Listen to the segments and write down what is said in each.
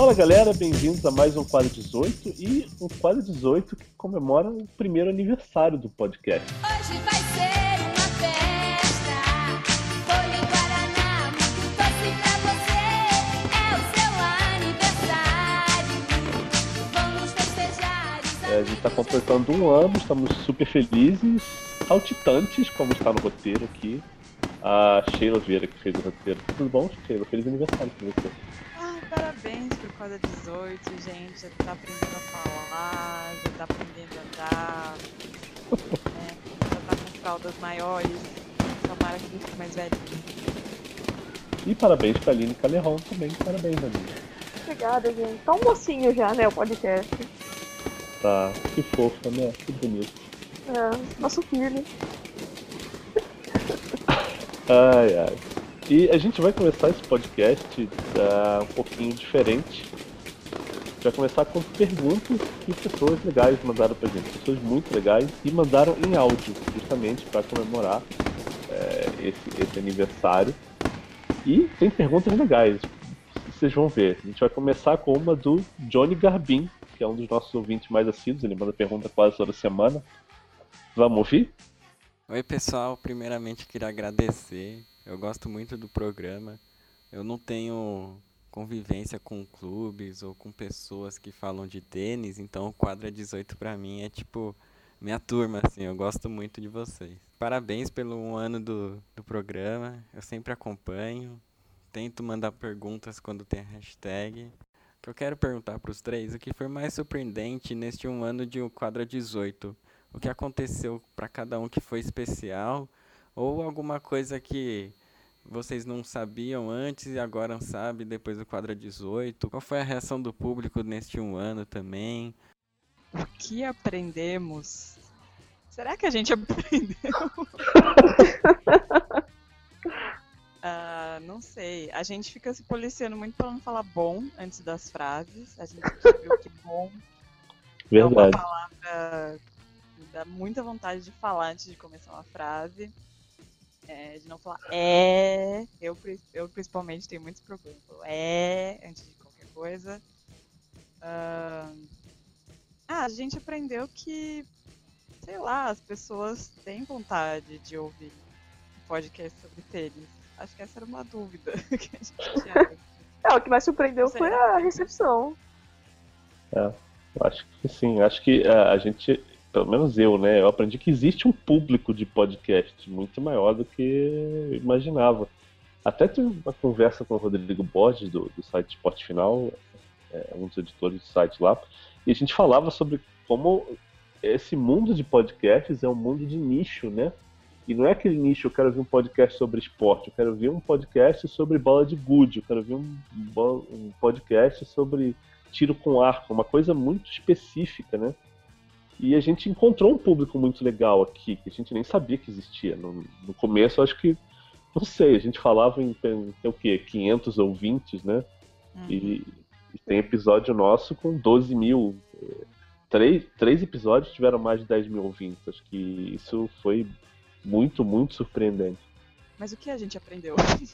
Fala galera, bem-vindos a mais um Quadro 18 e um Quadro 18 que comemora o primeiro aniversário do podcast. Hoje vai ser uma festa, bolo e guaraná, muito doce pra você, é o seu aniversário, vamos festejar os A gente está completando um ano, estamos super felizes, saltitantes, como está no roteiro aqui. A Sheila Vieira que fez o roteiro. Tudo bom, Sheila? Feliz aniversário pra você. Parabéns por causa 18, gente. Já tá aprendendo a falar, já tá aprendendo a andar, né? Já tá com fraldas maiores. Tomara que ele fique mais velhinho. E parabéns pra Aline Calerron também. Parabéns, Aline. Obrigada, gente. Tá um mocinho já, né, o podcast. Tá, que fofa, né? Que bonito. É, nosso filho. Ai, ai. E a gente vai começar esse podcast um pouquinho diferente. A gente vai começar com perguntas que pessoas legais mandaram pra gente. Pessoas muito legais e mandaram em áudio, justamente para comemorar esse aniversário. E tem perguntas legais, vocês vão ver. A gente vai começar com uma do Johnny Garbin, que é um dos nossos ouvintes mais assíduos. Ele manda pergunta quase toda semana. Vamos ouvir? Oi pessoal, primeiramente queria agradecer, eu gosto muito do programa, eu não tenho convivência com clubes ou com pessoas que falam de tênis, então o Quadra 18 pra mim é tipo minha turma, assim, eu gosto muito de vocês. Parabéns pelo 1 ano do programa, eu sempre acompanho, tento mandar perguntas quando tem hashtag. O que eu quero perguntar pros três, o que foi mais surpreendente neste 1 ano de Quadra 18? O que aconteceu para cada um que foi especial, ou alguma coisa que vocês não sabiam antes e agora sabem depois do Quadra 18? Qual foi a reação do público neste 1 ano também? O que aprendemos? Será que a gente aprendeu? Não sei. A gente fica se policiando muito para não falar bom antes das frases. A gente viu que bom é uma Verdade. palavra que dá muita vontade de falar antes de começar uma frase. De não falar eu principalmente tenho muitos problemas. Falo antes de qualquer coisa. A gente aprendeu que, sei lá, as pessoas têm vontade de ouvir um podcast sobre tênis. Acho que essa era uma dúvida que a gente tinha. O que mais surpreendeu foi a recepção. Eu acho que sim, acho que a gente, pelo menos eu, né, eu aprendi que existe um público de podcast muito maior do que eu imaginava. Até tive uma conversa com o Rodrigo Borges, do site Esporte Final, um dos editores do site lá, e a gente falava sobre como esse mundo de podcasts é um mundo de nicho, né? E não é aquele nicho, eu quero ouvir um podcast sobre esporte, eu quero ouvir um podcast sobre bola de gude, eu quero ouvir um podcast sobre tiro com arco, uma coisa muito específica, né? E a gente encontrou um público muito legal aqui, que a gente nem sabia que existia. No começo, acho que, não sei, a gente falava em o quê? 500 ouvintes, né? E tem episódio nosso com 12 mil. Três episódios tiveram mais de 10 mil ouvintes. Acho que isso foi muito, muito surpreendente. Mas o que a gente aprendeu?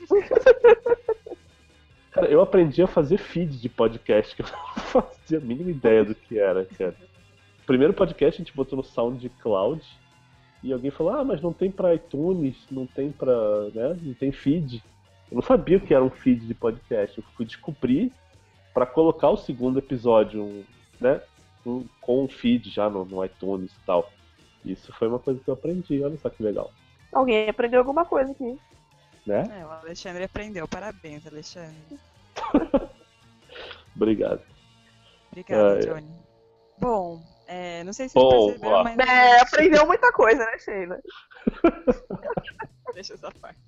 Cara, eu aprendi a fazer feed de podcast, que eu não fazia a mínima ideia do que era, cara. O primeiro podcast a gente botou no SoundCloud e alguém falou, mas não tem pra iTunes, não tem pra, né, não tem feed. Eu não sabia o que era um feed de podcast. Eu fui descobrir pra colocar o segundo episódio, né, com um feed já no iTunes e tal. Isso foi uma coisa que eu aprendi, olha só que legal. Alguém aprendeu alguma coisa aqui. Né? O Alexandre aprendeu. Parabéns, Alexandre. Obrigado. Obrigada, Johnny. Bom, não sei se vocês perceberam, mas... aprendeu muita coisa, né, Sheila? Deixa essa parte.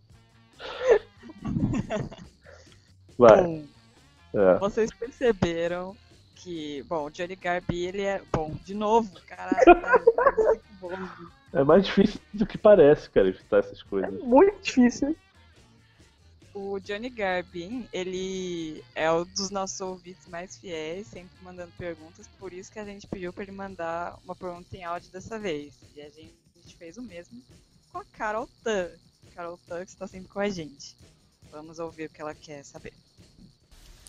Vai. Bom, vocês perceberam que... Bom, o Johnny Garbi, ele é... Bom, de novo, caralho. Bom. É mais difícil do que parece, cara, evitar essas coisas. É muito difícil. O Johnny Garbin, ele é um dos nossos ouvintes mais fiéis, sempre mandando perguntas, por isso que a gente pediu para ele mandar uma pergunta em áudio dessa vez. E a gente fez o mesmo com a Carol Tan. Carol Tan, que está sempre com a gente. Vamos ouvir o que ela quer saber.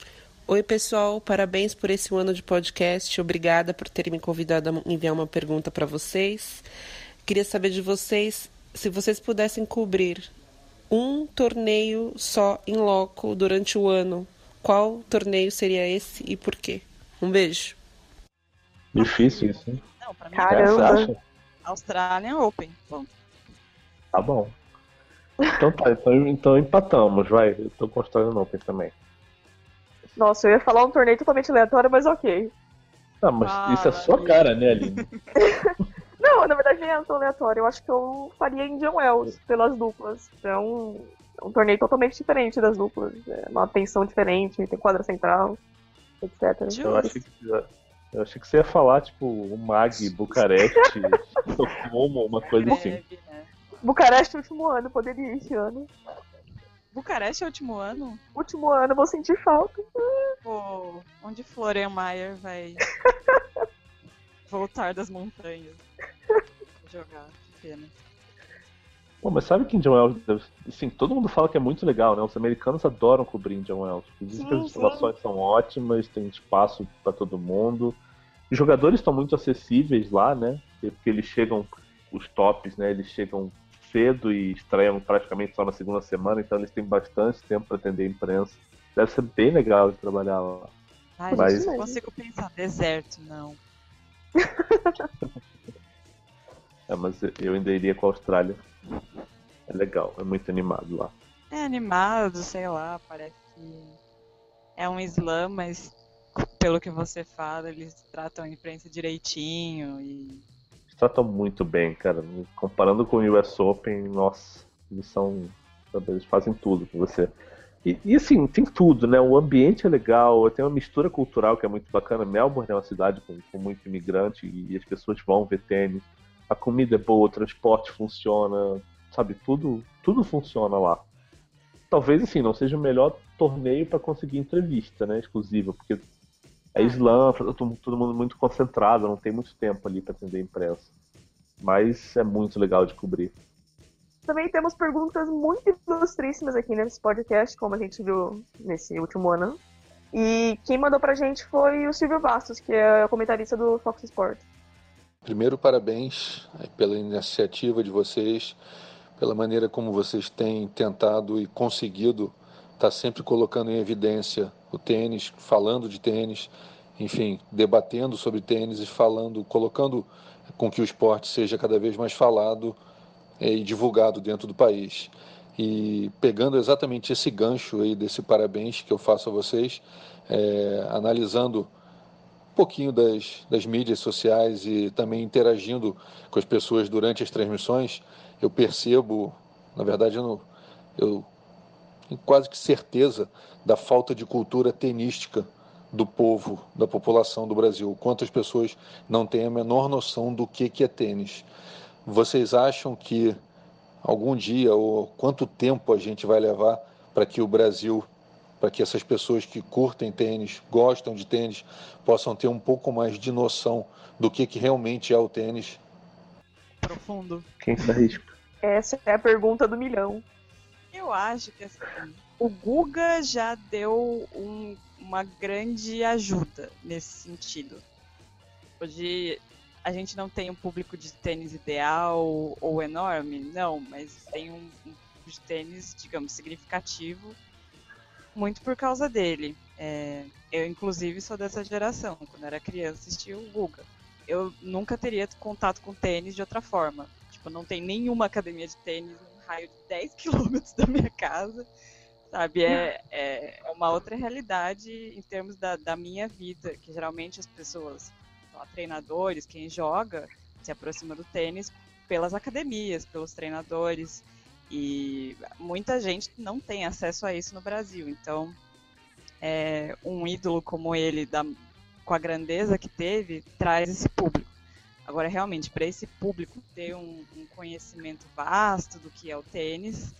Oi, pessoal, parabéns por esse ano de podcast. Obrigada por terem me convidado a enviar uma pergunta para vocês. Queria saber de vocês, se vocês pudessem cobrir um torneio só em loco durante o ano, qual torneio seria esse e por quê? Um beijo. Difícil isso, hein? Não, pra mim, Você Caramba. acha? Australian Open. Bom, Tá bom. Então tá, então empatamos, vai. Eu tô com Australian Open também. Nossa, eu ia falar um torneio totalmente aleatório, mas ok. Ah, mas isso é sua cara, né, Aline? Não, na verdade nem é tão aleatório. Eu acho que eu faria Indian Wells pelas duplas. É um torneio totalmente diferente das duplas. É uma tensão diferente, tem quadra central, etc. Eu achei que você ia falar, tipo, o Mag, Bucareste, Estocolmo, uma coisa assim. deve, né? Bucareste, último ano, poderia ir esse ano. Bucareste é o último ano? Último ano, vou sentir falta. Pô, onde Florian Mayer vai voltar das montanhas jogar? Que pena. Pô, mas sabe que Indian Wells, assim, todo mundo fala que é muito legal, né? Os americanos adoram cobrir Indian Wells. Dizem que as Sim, instalações são ótimas, tem espaço pra todo mundo. Os jogadores estão muito acessíveis lá, né? Porque eles chegam, os tops, né? Eles chegam cedo e estreiam praticamente só na segunda semana, então eles têm bastante tempo para atender a imprensa. Deve ser bem legal de trabalhar lá. Ai, Mas- gente, não consigo pensar. Deserto, não. É, mas eu ainda iria com a Austrália. É legal, é muito animado lá. É animado, sei lá, parece que é um slam, mas pelo que você fala, eles tratam a imprensa direitinho e Eles tratam muito bem, cara. Comparando com o US Open, nossa, eles são. Sabe, eles fazem tudo com você. E assim, tem tudo, né? O ambiente é legal, tem uma mistura cultural que é muito bacana. Melbourne é uma cidade com muito imigrante e as pessoas vão ver tênis. A comida é boa, o transporte funciona, sabe? Tudo funciona lá. Talvez, assim, não seja o melhor torneio para conseguir entrevista, né? Exclusiva, porque é slam, todo mundo muito concentrado, não tem muito tempo ali para atender a imprensa. Mas é muito legal de cobrir. Também temos perguntas muito ilustríssimas aqui nesse podcast, como a gente viu nesse último ano. E quem mandou pra gente foi o Silvio Bastos, que é o comentarista do Fox Sports. Primeiro, parabéns pela iniciativa de vocês, pela maneira como vocês têm tentado e conseguido estar sempre colocando em evidência o tênis, falando de tênis, enfim, debatendo sobre tênis e falando, colocando com que o esporte seja cada vez mais falado e divulgado dentro do país. E pegando exatamente esse gancho aí desse parabéns que eu faço a vocês, analisando um pouquinho das mídias sociais e também interagindo com as pessoas durante as transmissões, eu percebo, na verdade eu tenho quase que certeza da falta de cultura tenística do povo, da população do Brasil. Quantas pessoas não têm a menor noção do que é tênis. Vocês acham que algum dia, ou quanto tempo a gente vai levar para que o Brasil, para que essas pessoas que curtem tênis, gostam de tênis, possam ter um pouco mais de noção do que realmente é o tênis? profundo. Quem se arrisca? Essa é a pergunta do milhão. Eu acho que assim, o Guga já deu uma grande ajuda nesse sentido. Hoje a gente não tem um público de tênis ideal ou enorme, não, mas tem um público de tênis, digamos, significativo, muito por causa dele. Eu, inclusive, sou dessa geração. Quando era criança, assistia o Guga. Eu nunca teria contato com tênis de outra forma. Tipo, não tem nenhuma academia de tênis num raio de 10 quilômetros da minha casa, sabe? É uma outra realidade em termos da minha vida, que geralmente as pessoas, sei lá, treinadores, quem joga, se aproxima do tênis pelas academias, pelos treinadores, e muita gente não tem acesso a isso no Brasil. Então, um ídolo como ele, com a grandeza que teve, traz esse público. Agora, realmente, para esse público ter um conhecimento vasto do que é o tênis,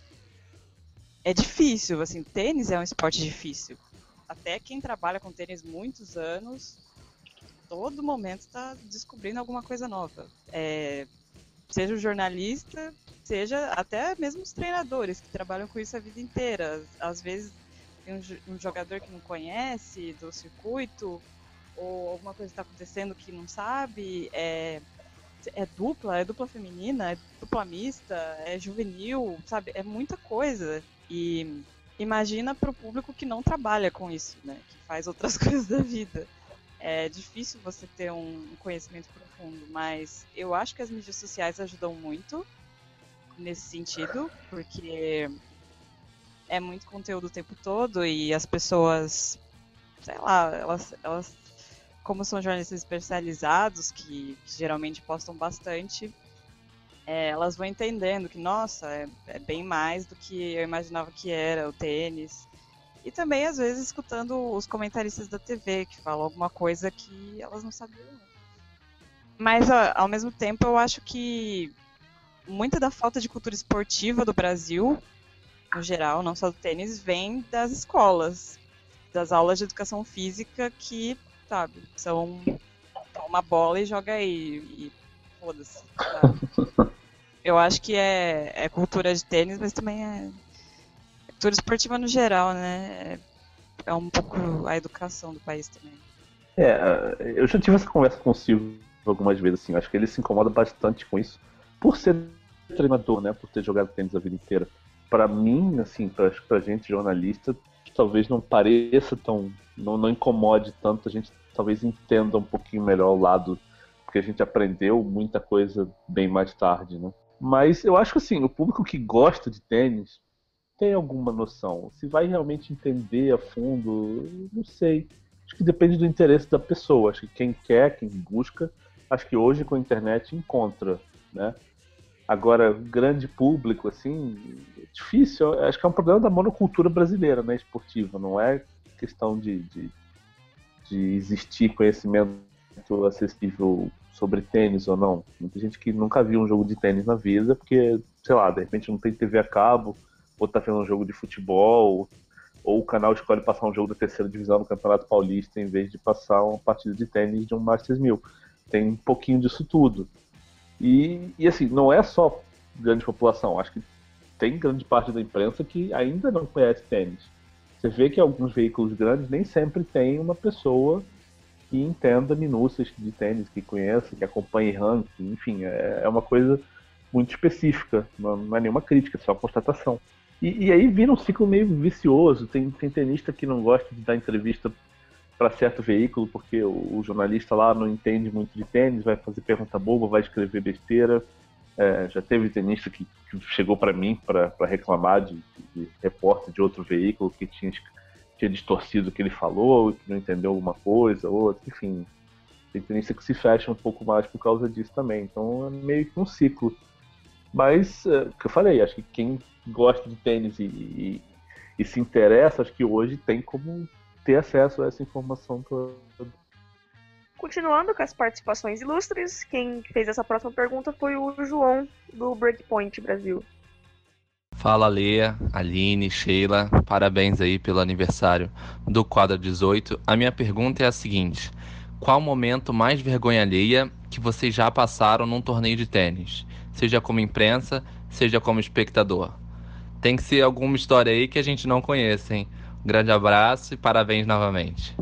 é difícil. Assim, tênis é um esporte difícil. Até quem trabalha com tênis muitos anos, todo momento está descobrindo alguma coisa nova. Seja o jornalista, seja até mesmo os treinadores que trabalham com isso a vida inteira. Às vezes um jogador que não conhece do circuito, ou alguma coisa está acontecendo que não sabe, é dupla feminina, é dupla mista, é juvenil, sabe? É muita coisa. E imagina para o público que não trabalha com isso, né? Que faz outras coisas da vida. É difícil você ter um conhecimento profundo, mas eu acho que as mídias sociais ajudam muito nesse sentido, porque é muito conteúdo o tempo todo e as pessoas, sei lá, elas como são jornalistas especializados, que geralmente postam bastante, elas vão entendendo que, nossa, é bem mais do que eu imaginava que era o tênis. E também, às vezes, escutando os comentaristas da TV, que falam alguma coisa que elas não sabiam. Mas, ao mesmo tempo, eu acho que muita da falta de cultura esportiva do Brasil, no geral, não só do tênis, vem das escolas, das aulas de educação física que, sabe, são uma bola e joga aí, e foda-se, sabe? Eu acho que é cultura de tênis, mas também é cultura esportiva no geral, né? É um pouco a educação do país também. Eu já tive essa conversa com o Silvio algumas vezes, assim, acho que ele se incomoda bastante com isso, por ser treinador, né, por ter jogado tênis a vida inteira. Pra mim, assim, pra gente jornalista, talvez não pareça tão, não incomode tanto, a gente talvez entenda um pouquinho melhor o lado, porque a gente aprendeu muita coisa bem mais tarde, né. Mas eu acho que, assim, o público que gosta de tênis tem alguma noção. Se vai realmente entender a fundo, não sei. Acho que depende do interesse da pessoa. Acho que quem quer, quem busca, acho que hoje com a internet encontra, né? Agora, grande público, assim, é difícil. Acho que é um problema da monocultura brasileira, né, esportiva. Não é questão de existir conhecimento acessível sobre tênis ou não. Muita gente que nunca viu um jogo de tênis na vida, porque, sei lá, de repente não tem TV a cabo, ou tá vendo um jogo de futebol, ou o canal escolhe passar um jogo da terceira divisão no Campeonato Paulista em vez de passar uma partida de tênis de um Masters 1000. Tem um pouquinho disso tudo. E assim, não é só grande população, acho que tem grande parte da imprensa que ainda não conhece tênis. Você vê que alguns veículos grandes nem sempre tem uma pessoa que entenda minúcias de tênis, que conheça, que acompanhe ranking, enfim, é uma coisa muito específica, não é nenhuma crítica, é só uma constatação. E aí vira um ciclo meio vicioso. Tem tenista que não gosta de dar entrevista para certo veículo porque o jornalista lá não entende muito de tênis, vai fazer pergunta boba, vai escrever besteira. Já teve tenista que chegou para mim para reclamar de repórter de outro veículo que tinha distorcido o que ele falou, que não entendeu alguma coisa, outra, enfim. Tem tenista que se fecha um pouco mais por causa disso também. Então é meio que um ciclo. Mas, o que eu falei, acho que quem gosta de tênis e se interessa, acho que hoje tem como ter acesso a essa informação toda. Continuando com as participações ilustres, quem fez essa próxima pergunta foi o João, do Breakpoint Brasil. Fala, Lea, Aline, Sheila, parabéns aí pelo aniversário do Quadra 18. A minha pergunta é a seguinte: qual o momento mais vergonha alheia que vocês já passaram num torneio de tênis? Seja como imprensa, seja como espectador. Tem que ser alguma história aí que a gente não conhece, hein? Um grande abraço e parabéns novamente.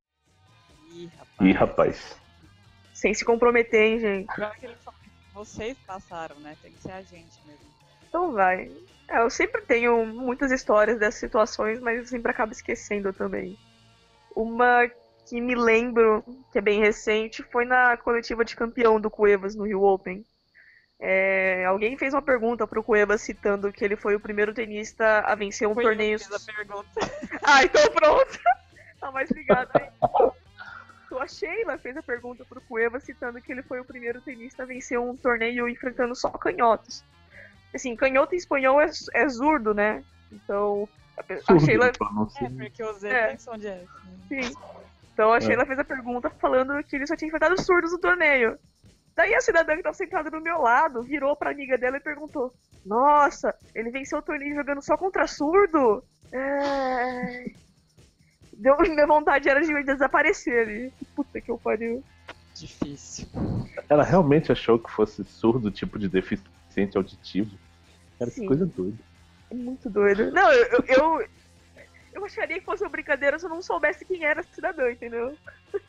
Ih, rapaz. Sem se comprometer, hein, gente? Agora que ele falou que vocês passaram, né? Tem que ser a gente mesmo. Então vai. Eu sempre tenho muitas histórias dessas situações, mas eu sempre acabo esquecendo também. Uma que me lembro, que é bem recente, foi na coletiva de campeão do Cuevas no Rio Open. Alguém fez uma pergunta pro Cuevas citando que ele foi o primeiro tenista a vencer um torneio. Eu fiz a pergunta. Ah, então pronto. Tá mais ligado aí. Então a Sheila fez a pergunta pro Cuevas citando que ele foi o primeiro tenista a vencer um torneio enfrentando só canhotos. Assim, canhoto em espanhol é zurdo, né? Então a Sheila... porque o Z tem som de S. Né? Sim. Então a Sheila fez a pergunta falando que ele só tinha enfrentado surdos no torneio. Daí a cidadã que estava sentada do meu lado virou pra amiga dela e perguntou: nossa, ele venceu o torneio jogando só contra surdo? Minha vontade era de desaparecer ali. Puta que eu pariu. Difícil. Ela realmente achou que fosse surdo, tipo de deficiente auditivo? Cara, que coisa doida. É muito doido. Não, Eu acharia que fosse uma brincadeira se eu não soubesse quem era cidadã, entendeu?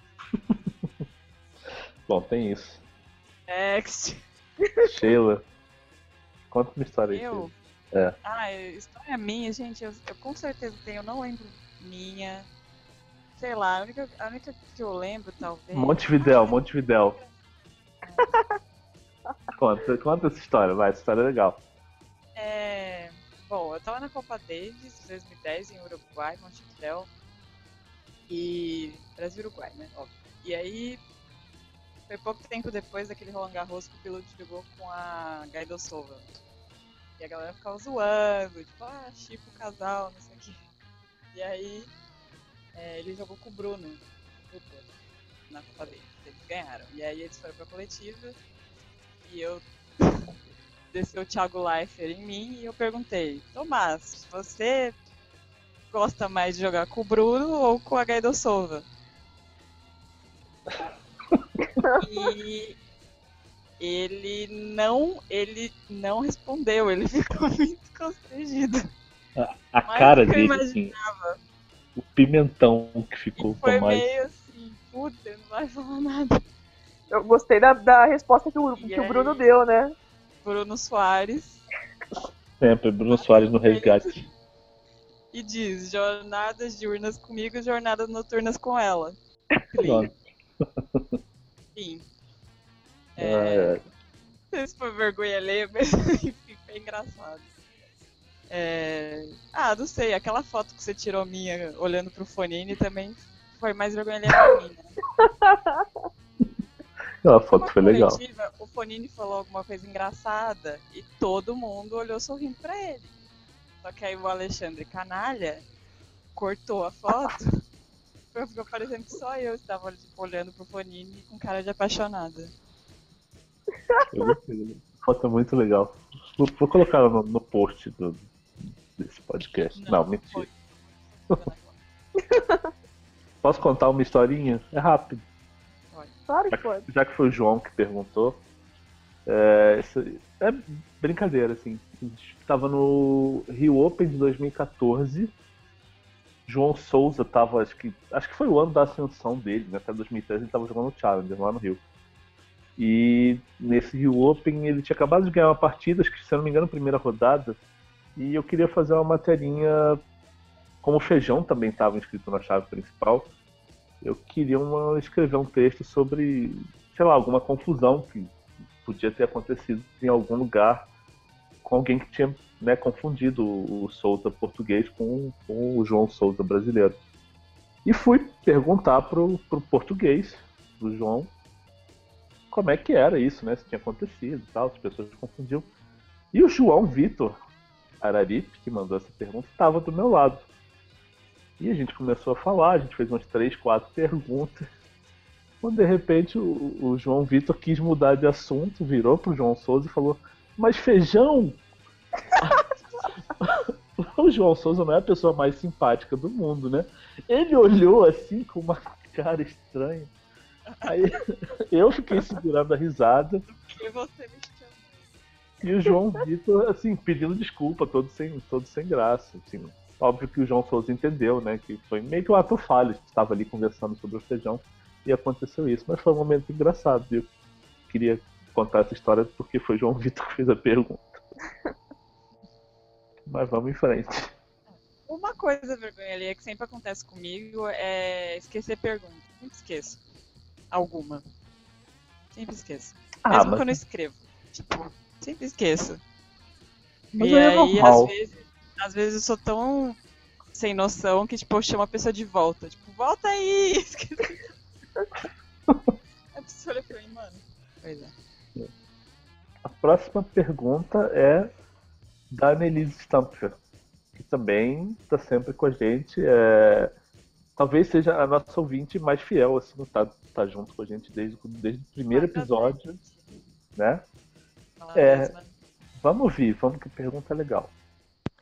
Bom, tem isso. Next. Sheila, conta uma história aí. Eu? Sheila. História minha, gente, eu com certeza tenho, eu não lembro minha. Sei lá, a única que eu lembro, talvez. Montevidéu. Conta essa história, vai, essa história é legal. Bom, eu tava na Copa Davis 2010 em Uruguai, Montevidéu. E. Brasil e Uruguai, né? Óbvio. E aí. Foi pouco tempo depois daquele Roland Garros que o piloto jogou com a Gaidosova. E a galera ficava zoando, tipo, chipa o casal, não sei o quê. E aí. Ele jogou com o Bruno, na Copa Davis. Eles ganharam. E aí eles foram pra coletiva. E eu. Desceu o Thiago Leifert em mim e eu perguntei: Tomás, você gosta mais de jogar com o Bruno ou com a Gaidosova? E ele não respondeu, ele ficou muito constrangido. A Mais cara do que eu dele, assim, imaginava. o pimentão que ficou E foi com mais. meio assim, puta, ele não vai falar nada. Eu gostei da resposta que o E Bruno aí? deu, né? Bruno Soares. Sempre, Bruno Soares no resgate. E diz: jornadas diurnas comigo, jornadas noturnas com ela. Pronto. Enfim. É. Não sei se foi vergonha alheia, mas enfim, foi engraçado. Não sei, aquela foto que você tirou minha olhando pro Fonini também foi mais vergonha alheia pra mim, né? Aquela foto foi legal. Coletiva, o Fonini falou alguma coisa engraçada e todo mundo olhou sorrindo pra ele. Só que aí o Alexandre Canalha cortou a foto. Ficou parecendo que só eu estava tipo, olhando pro Fonini com cara de apaixonada. Eu gostei. A foto é muito legal. Vou colocar ela no post desse podcast. Não, mentira. Posso contar uma historinha? É rápido. Claro que pode. Já que foi o João que perguntou, é brincadeira, assim. A gente estava no Rio Open de 2014. João Souza estava, acho que foi o ano da ascensão dele, né? Até 2013 ele estava jogando o Challenger lá no Rio. E nesse Rio Open ele tinha acabado de ganhar uma partida, acho que se eu não me engano, primeira rodada. E eu queria fazer uma materinha, como o Feijão também estava inscrito na chave principal. Eu queria escrever um texto sobre, sei lá, alguma confusão que podia ter acontecido em algum lugar com alguém que tinha, né, confundido o Souza português com o João Souza brasileiro. E fui perguntar pro português, pro João, como é que era isso, né, se tinha acontecido e tal, as pessoas confundiam. E o João Vitor Araripe, que mandou essa pergunta, estava do meu lado. E a gente começou a falar, a gente fez umas 3, 4 perguntas. Quando de repente o João Vitor quis mudar de assunto, virou pro João Souza e falou: Mas Feijão! O João Souza não é a pessoa mais simpática do mundo, né? Ele olhou assim com uma cara estranha. Aí eu fiquei segurando a risada. E você me chamou. E o João Vitor, assim, pedindo desculpa, todo sem graça, assim. Óbvio que o João Souza entendeu, né? Que foi meio que um ato falho. A gente estava ali conversando sobre o Feijão e aconteceu isso. Mas foi um momento engraçado. E eu queria contar essa história porque foi o João Vitor que fez a pergunta. Mas vamos em frente. Uma coisa vergonha ali que sempre acontece comigo é esquecer pergunta. Sempre esqueço. Alguma. Sempre esqueço. Mesmo quando eu escrevo. Tipo, sempre esqueço. Mas E é aí, normal. às vezes eu sou tão sem noção que, tipo, eu chamo a pessoa de volta. Tipo, volta aí! Esqueci. A pessoa olha pra mim, mano. Pois é. A próxima pergunta é da Annelise Stampfer, que também está sempre com a gente. Talvez seja a nossa ouvinte mais fiel, assim, tá junto com a gente desde o primeiro episódio, né? Vamos ouvir, que a pergunta é legal.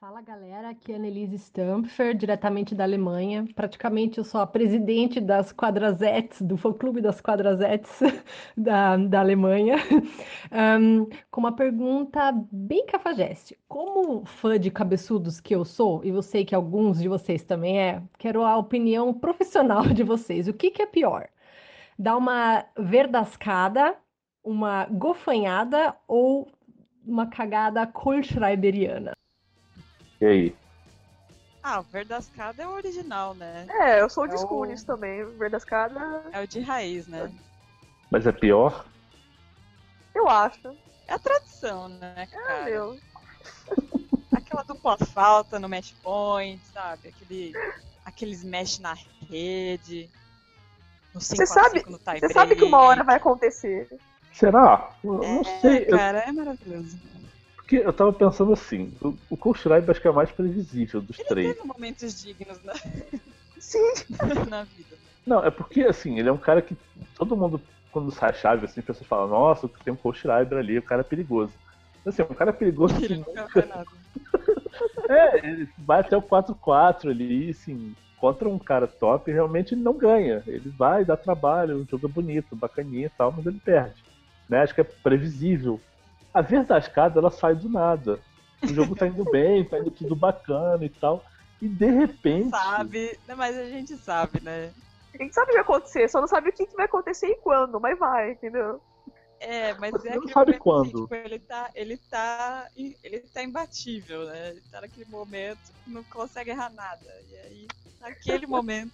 Fala galera, aqui é a Annelise Stampfer, diretamente da Alemanha. Praticamente eu sou a presidente das Quadrazettes, do fã-clube das Quadrazettes da Alemanha. Com uma pergunta bem cafajeste. Como fã de cabeçudos que eu sou, e eu sei que alguns de vocês também quero a opinião profissional de vocês. O que é pior? Dar uma verdascada, uma gofanhada ou uma cagada kohlschreiberiana? E aí? Ah, o Verdascada é o original, né? Eu sou de É o- Skunis também. Verdascada, É o de raiz, né? Mas é pior? eu acho. É a tradição, né, cara? Meu. Aquela dupla falta no match point, sabe? Aqueles mesh na rede. No 5x5 no tie Você sabe que uma hora vai acontecer. Será? Eu não sei. Cara, é maravilhoso. Porque eu tava pensando assim, o Kohlschreiber acho que é o mais previsível dos três. Teve momentos dignos Sim. na vida. Não, é porque assim, ele é um cara que todo mundo, quando sai a chave, assim, a pessoa fala, nossa, tem um Kohlschreiber ali, o cara é perigoso. Assim, um cara perigoso que Ele nunca nunca. foi nada. Ele vai até o 4-4 ali, assim, contra um cara top, realmente ele não ganha. Ele vai, dá trabalho, o jogo é bonito, bacaninha e tal, mas ele perde. Né? Acho que é previsível. A Verdascada, ela sai do nada. O jogo tá indo bem, tá indo tudo bacana e tal. E de repente. Sabe, né, mas a gente sabe, né? A gente sabe o que vai acontecer, só não sabe o que vai acontecer e quando, mas vai, entendeu? Mas Você é não aquele sabe momento quando. assim, tipo, ele tá imbatível, né? Ele tá naquele momento que não consegue errar nada. E aí, naquele momento.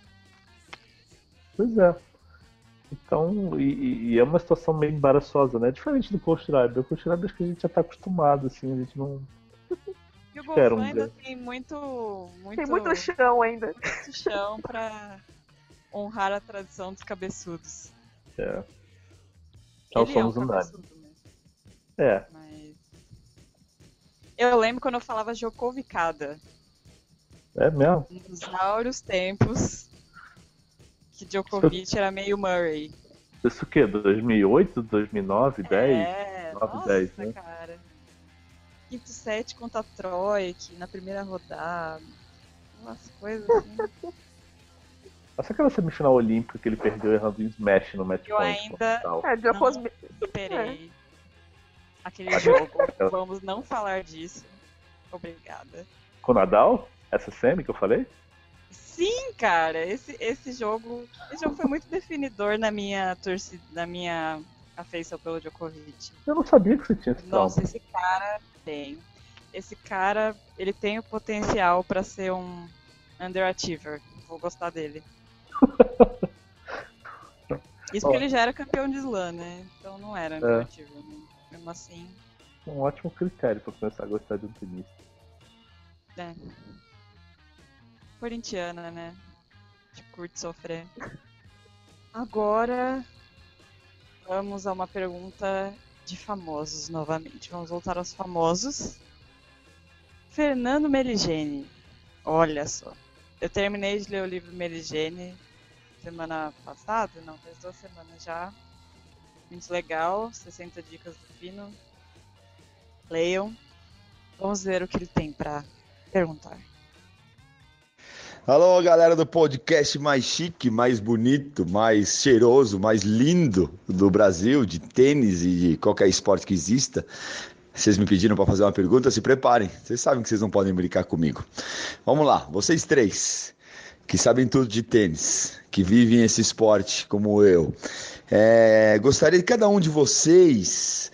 Pois é. Então, e é uma situação meio embaraçosa, né? Diferente do Kohlschreiber. O Kohlschreiber acho que a gente já tá acostumado, assim, a gente não. E o Espera Golfo um ainda dia. tem muito Tem muito chão ainda. muito chão pra honrar a tradição dos cabeçudos. É. Então Ele somos é um unânimes. cabeçudo mesmo, É. mas... Eu lembro quando eu falava Jokovicada, É mesmo? nos áureos tempos, que Djokovic era meio Murray. Isso o quê? 2008, 2009, 10? 9, Nossa, 10, né? cara. Quinto set contra a Troik na primeira rodada. Umas coisas assim. Essa aquela semifinal olímpica que ele perdeu errando em smash no match Eu point. ainda tal. Djokovic. Esperei aquele jogo. Vamos não falar disso. Obrigada. Com o Nadal? Essa semi que eu falei? Sim, cara, esse jogo foi muito definidor na minha torcida, na minha afeição pelo Djokovic. Eu não sabia que você tinha esse trauma. Nossa, esse cara, ele tem o potencial pra ser um underachiever. Vou gostar dele. Isso porque ele já era campeão de slam, né? Então não era underachiever, né? Mesmo assim, Um ótimo critério pra começar a gostar de um tenista. né? Corintiana, né? Que curte sofrer. Agora, vamos a uma pergunta de famosos novamente. Vamos voltar aos famosos. Fernando Meligeni. Olha só. Eu terminei de ler o livro Meligeni semana passada, não, faz 2 semanas já. Muito legal, 60 dicas do Fino. Leiam. Vamos ver o que ele tem pra perguntar. Alô, galera do podcast mais chique, mais bonito, mais cheiroso, mais lindo do Brasil, de tênis e de qualquer esporte que exista. Vocês me pediram para fazer uma pergunta, se preparem. Vocês sabem que vocês não podem brincar comigo. Vamos lá, vocês três, que sabem tudo de tênis, que vivem esse esporte como eu. Gostaria que cada um de vocês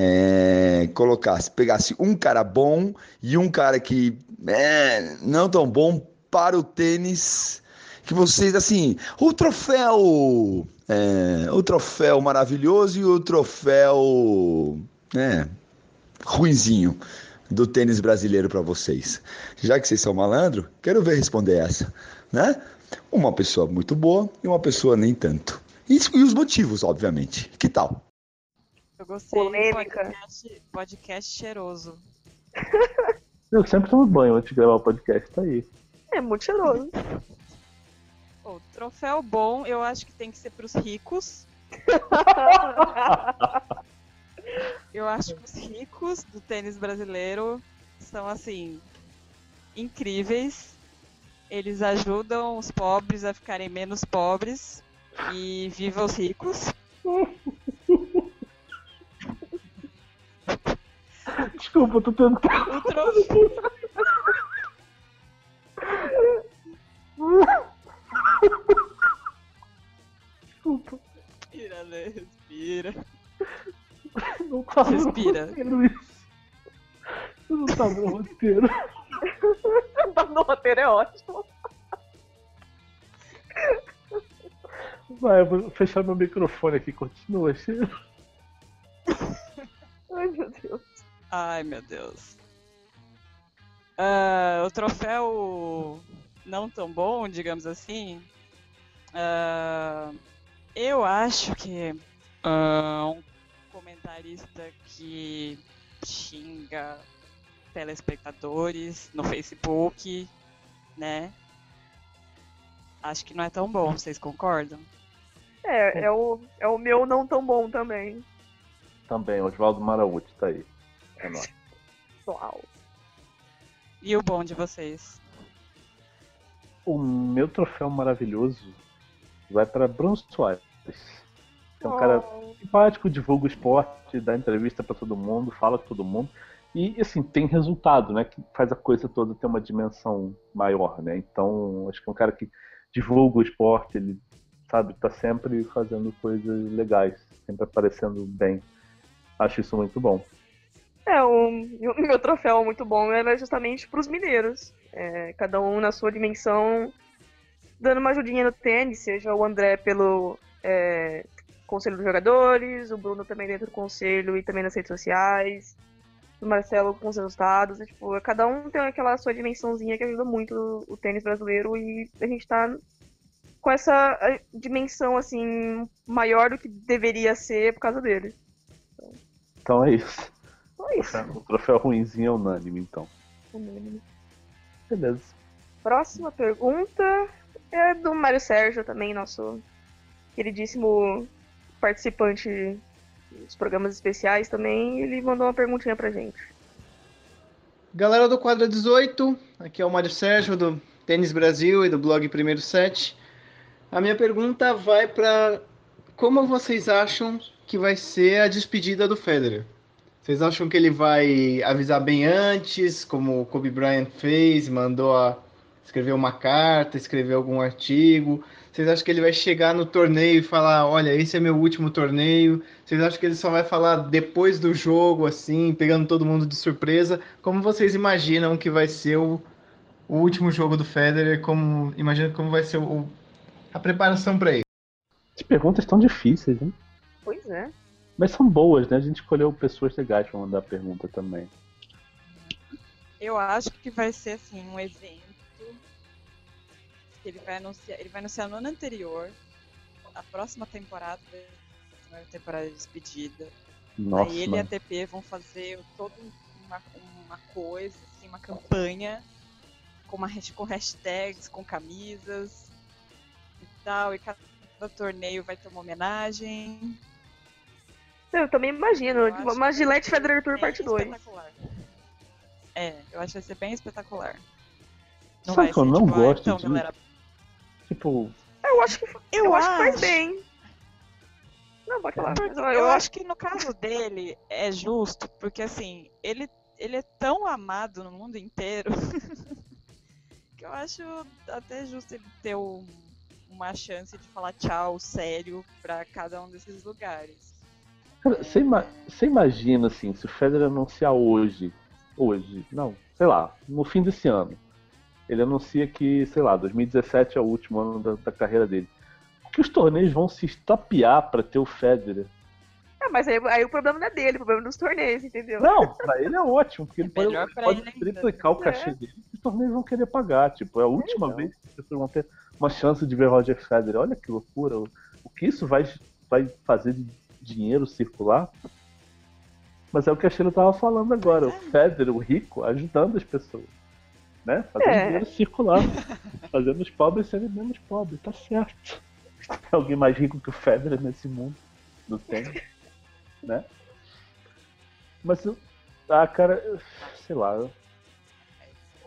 pegasse um cara bom e um cara que não tão bom para o tênis, que vocês, assim, o troféu maravilhoso e o troféu ruinzinho do tênis brasileiro para vocês. Já que vocês são malandro, quero ver responder essa, né? Uma pessoa muito boa e uma pessoa nem tanto. E os motivos, obviamente. Que tal? Eu gostei. Polêmica. Podcast cheiroso. Eu sempre tomo banho antes de gravar o podcast, tá aí. É muito cheiroso. O troféu bom, eu acho que tem que ser pros ricos. Eu acho que os ricos do tênis brasileiro são, assim, incríveis. Eles ajudam os pobres a ficarem menos pobres e viva os ricos. Desculpa, eu tô tentando. O troféu. Desculpa. Respira, né? Respira. Não tava Respira. no roteiro isso. Não tava no roteiro. No roteiro é ótimo. Vai, eu vou fechar meu microfone aqui. Continua, Sheila. Ai, meu Deus. Ai, meu Deus. O troféu não tão bom, digamos assim. Eu acho que um comentarista que xinga telespectadores no Facebook, né? Acho que não é tão bom, vocês concordam? É o meu não tão bom também. Também, Oswaldo Maraúti, tá aí. É nóis. Uau. E o bom de vocês? O meu troféu maravilhoso vai para Bruno Soares. É um cara simpático, divulga o esporte, dá entrevista para todo mundo, fala com todo mundo. E, assim, tem resultado, né? Que faz a coisa toda ter uma dimensão maior, né? Então, acho que é um cara que divulga o esporte, ele, sabe, tá sempre fazendo coisas legais, sempre aparecendo bem. Acho isso muito bom. O meu troféu muito bom era justamente pros mineiros. Cada um na sua dimensão, dando uma ajudinha no tênis, seja o André pelo conselho dos jogadores, o Bruno também dentro do conselho e também nas redes sociais, o Marcelo com os resultados. Tipo, cada um tem aquela sua dimensãozinha que ajuda muito o tênis brasileiro e a gente tá com essa dimensão assim maior do que deveria ser por causa dele. Então é isso. Foi isso. O troféu ruinzinho é unânime, então. Beleza. Próxima pergunta é do Mário Sérgio também, nosso queridíssimo participante dos programas especiais também. Ele mandou uma perguntinha pra gente. Galera do Quadra 18, aqui é o Mário Sérgio do Tênis Brasil e do blog Primeiro Set. A minha pergunta vai para como vocês acham que vai ser a despedida do Federer? Vocês acham que ele vai avisar bem antes, como o Kobe Bryant fez, escrever uma carta, escrever algum artigo? Vocês acham que ele vai chegar no torneio e falar, olha, esse é meu último torneio? Vocês acham que ele só vai falar depois do jogo, assim, pegando todo mundo de surpresa? Como vocês imaginam que vai ser o último jogo do Federer? Imagina como vai ser a preparação para ele? As perguntas tão difíceis, hein? Pois é. Mas são boas, né? A gente escolheu pessoas legais pra mandar pergunta também. Eu acho que vai ser assim um evento que ele vai anunciar no ano anterior a próxima temporada, a temporada de despedida. Nossa, Aí ele e a ATP vão fazer toda uma coisa, assim, uma campanha com hashtags, com camisas e tal, e cada torneio vai ter uma homenagem. Eu também imagino, tipo, uma Gillette Federer Tour parte 2. Eu acho que vai ser bem espetacular. Não sabe que eu não gosto disso? Galera... Tipo... Eu acho que faz bem. Não, pode falar. Eu acho que no caso dele é justo, porque assim, ele é tão amado no mundo inteiro que eu acho até justo ele ter uma chance de falar tchau sério pra cada um desses lugares. Cara, você imagina assim, se o Federer anunciar hoje, não, sei lá, no fim desse ano, ele anuncia que, sei lá, 2017 é o último ano da carreira dele. Que os torneios vão se estapear pra ter o Federer. Mas aí o problema não é dele, o problema é dos torneios, entendeu? Não, pra ele é ótimo, porque ele pode triplicar o cachê dele e os torneios vão querer pagar. Tipo, é a última vez que as pessoas vão ter uma chance de ver Roger Federer. Olha que loucura. O que isso vai fazer de dinheiro circular? Mas é o que a Sheila tava falando agora. O Federer, o rico, ajudando as pessoas. Né? Fazendo dinheiro circular. Fazendo os pobres serem menos pobres. Tá certo. Tem alguém mais rico que o Federer nesse mundo do tênis, né? Mas, cara, sei lá.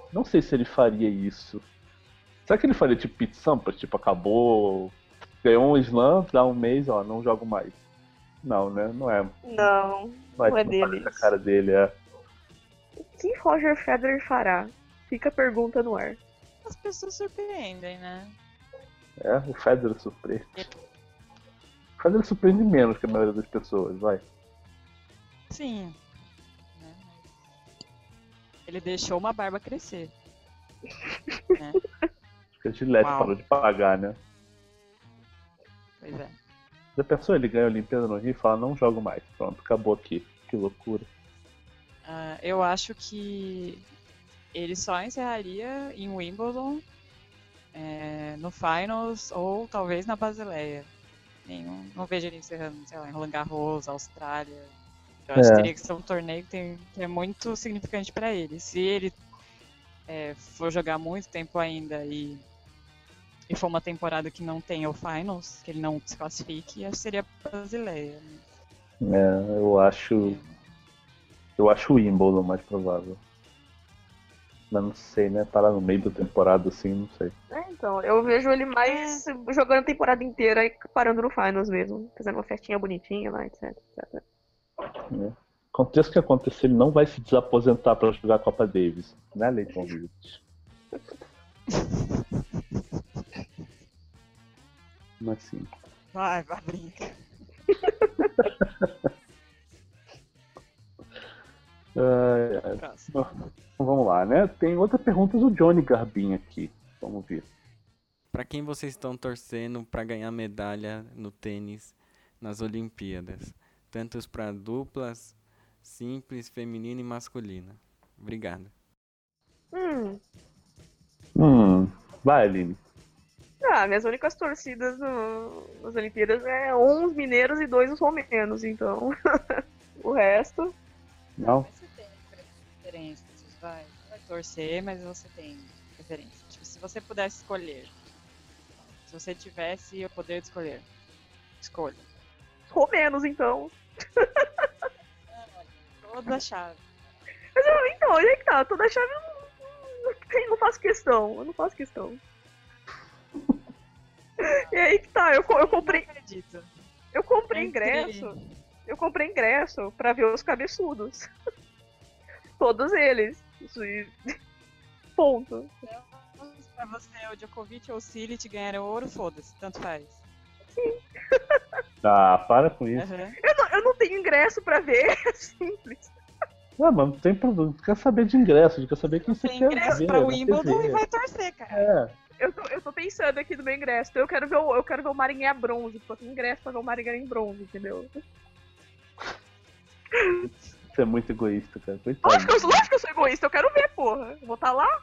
Não sei se ele faria isso. Será que ele faria tipo Pete Sampras? Tipo, acabou, ganhou um slam, dá um mês, ó, não jogo mais. Não, né? Não é. Não Não é não dele. parece a cara dele, é. O que Roger Federer fará? Fica a pergunta no ar. As pessoas surpreendem, né? É, o Federer surpreende. O Federer surpreende menos que a maioria das pessoas, vai. Sim. Né? Ele deixou uma barba crescer. Né? Acho que a Gillette Uau. parou de pagar, né? Pois é. Já pensou ele ganha a Olimpíada no Rio e fala, não jogo mais. Pronto, acabou aqui. Que loucura. Eu acho que ele só encerraria em Wimbledon, no Finals ou talvez na Basileia. Não vejo ele encerrando, sei lá, em Roland Garros, Austrália. Eu acho que teria que ser um torneio que é muito significante para ele. Se ele for jogar muito tempo ainda e for uma temporada que não tenha o Finals, que ele não se classifique, acho que seria Basileia. Eu acho o Wimbledon mais provável. Mas não sei, né? Parar no meio da temporada assim, não sei. Então, eu vejo ele mais jogando a temporada inteira e parando no Finals mesmo. Fazendo uma festinha bonitinha lá, etc. Né? Aconteça o que acontecer, ele não vai se desaposentar para jogar a Copa Davis. Né, Leighton Hewitt? Mas sim. Vai brinca. Próximo. Vamos lá, né? Tem outra pergunta do Johnny Garbin aqui. Vamos ver. Pra quem vocês estão torcendo pra ganhar medalha no tênis nas Olimpíadas? Tanto para duplas, simples, feminina e masculina. Obrigado. Vai, Aline. Minhas únicas torcidas nas Olimpíadas é uns mineiros e 2 os romenos, então. O resto. Não? Mas você tem preferência, você vai torcer, mas você tem preferência. Tipo, se você pudesse escolher, se você tivesse o poder de escolher, escolha. Romenos, então. Toda a chave. Mas então, onde é que tá? Toda a chave eu não faço questão. Eu não faço questão. E aí que tá, eu comprei. Não acredito. Eu comprei ingresso. Eu comprei ingresso pra ver os cabeçudos. Todos eles. Ponto. Pra você, o Djokovic ou o Cilic ganharam ouro, foda-se, tanto faz. Sim. Para com isso. Uhum. Eu não tenho ingresso pra ver, é simples. Não, mas não tem problema. Não quer saber de ingresso, quer saber quem você Tem quer ingresso ver. pra na Wimbledon TV. e vai torcer, cara. Eu tô pensando aqui no meu ingresso. Então eu quero ver o Marinho em bronze. Porque eu tenho ingresso pra ver o Marinho em bronze, entendeu? Você é muito egoísta, cara. Coitado. Lógico que eu sou egoísta. Eu quero ver, porra. Eu vou estar lá.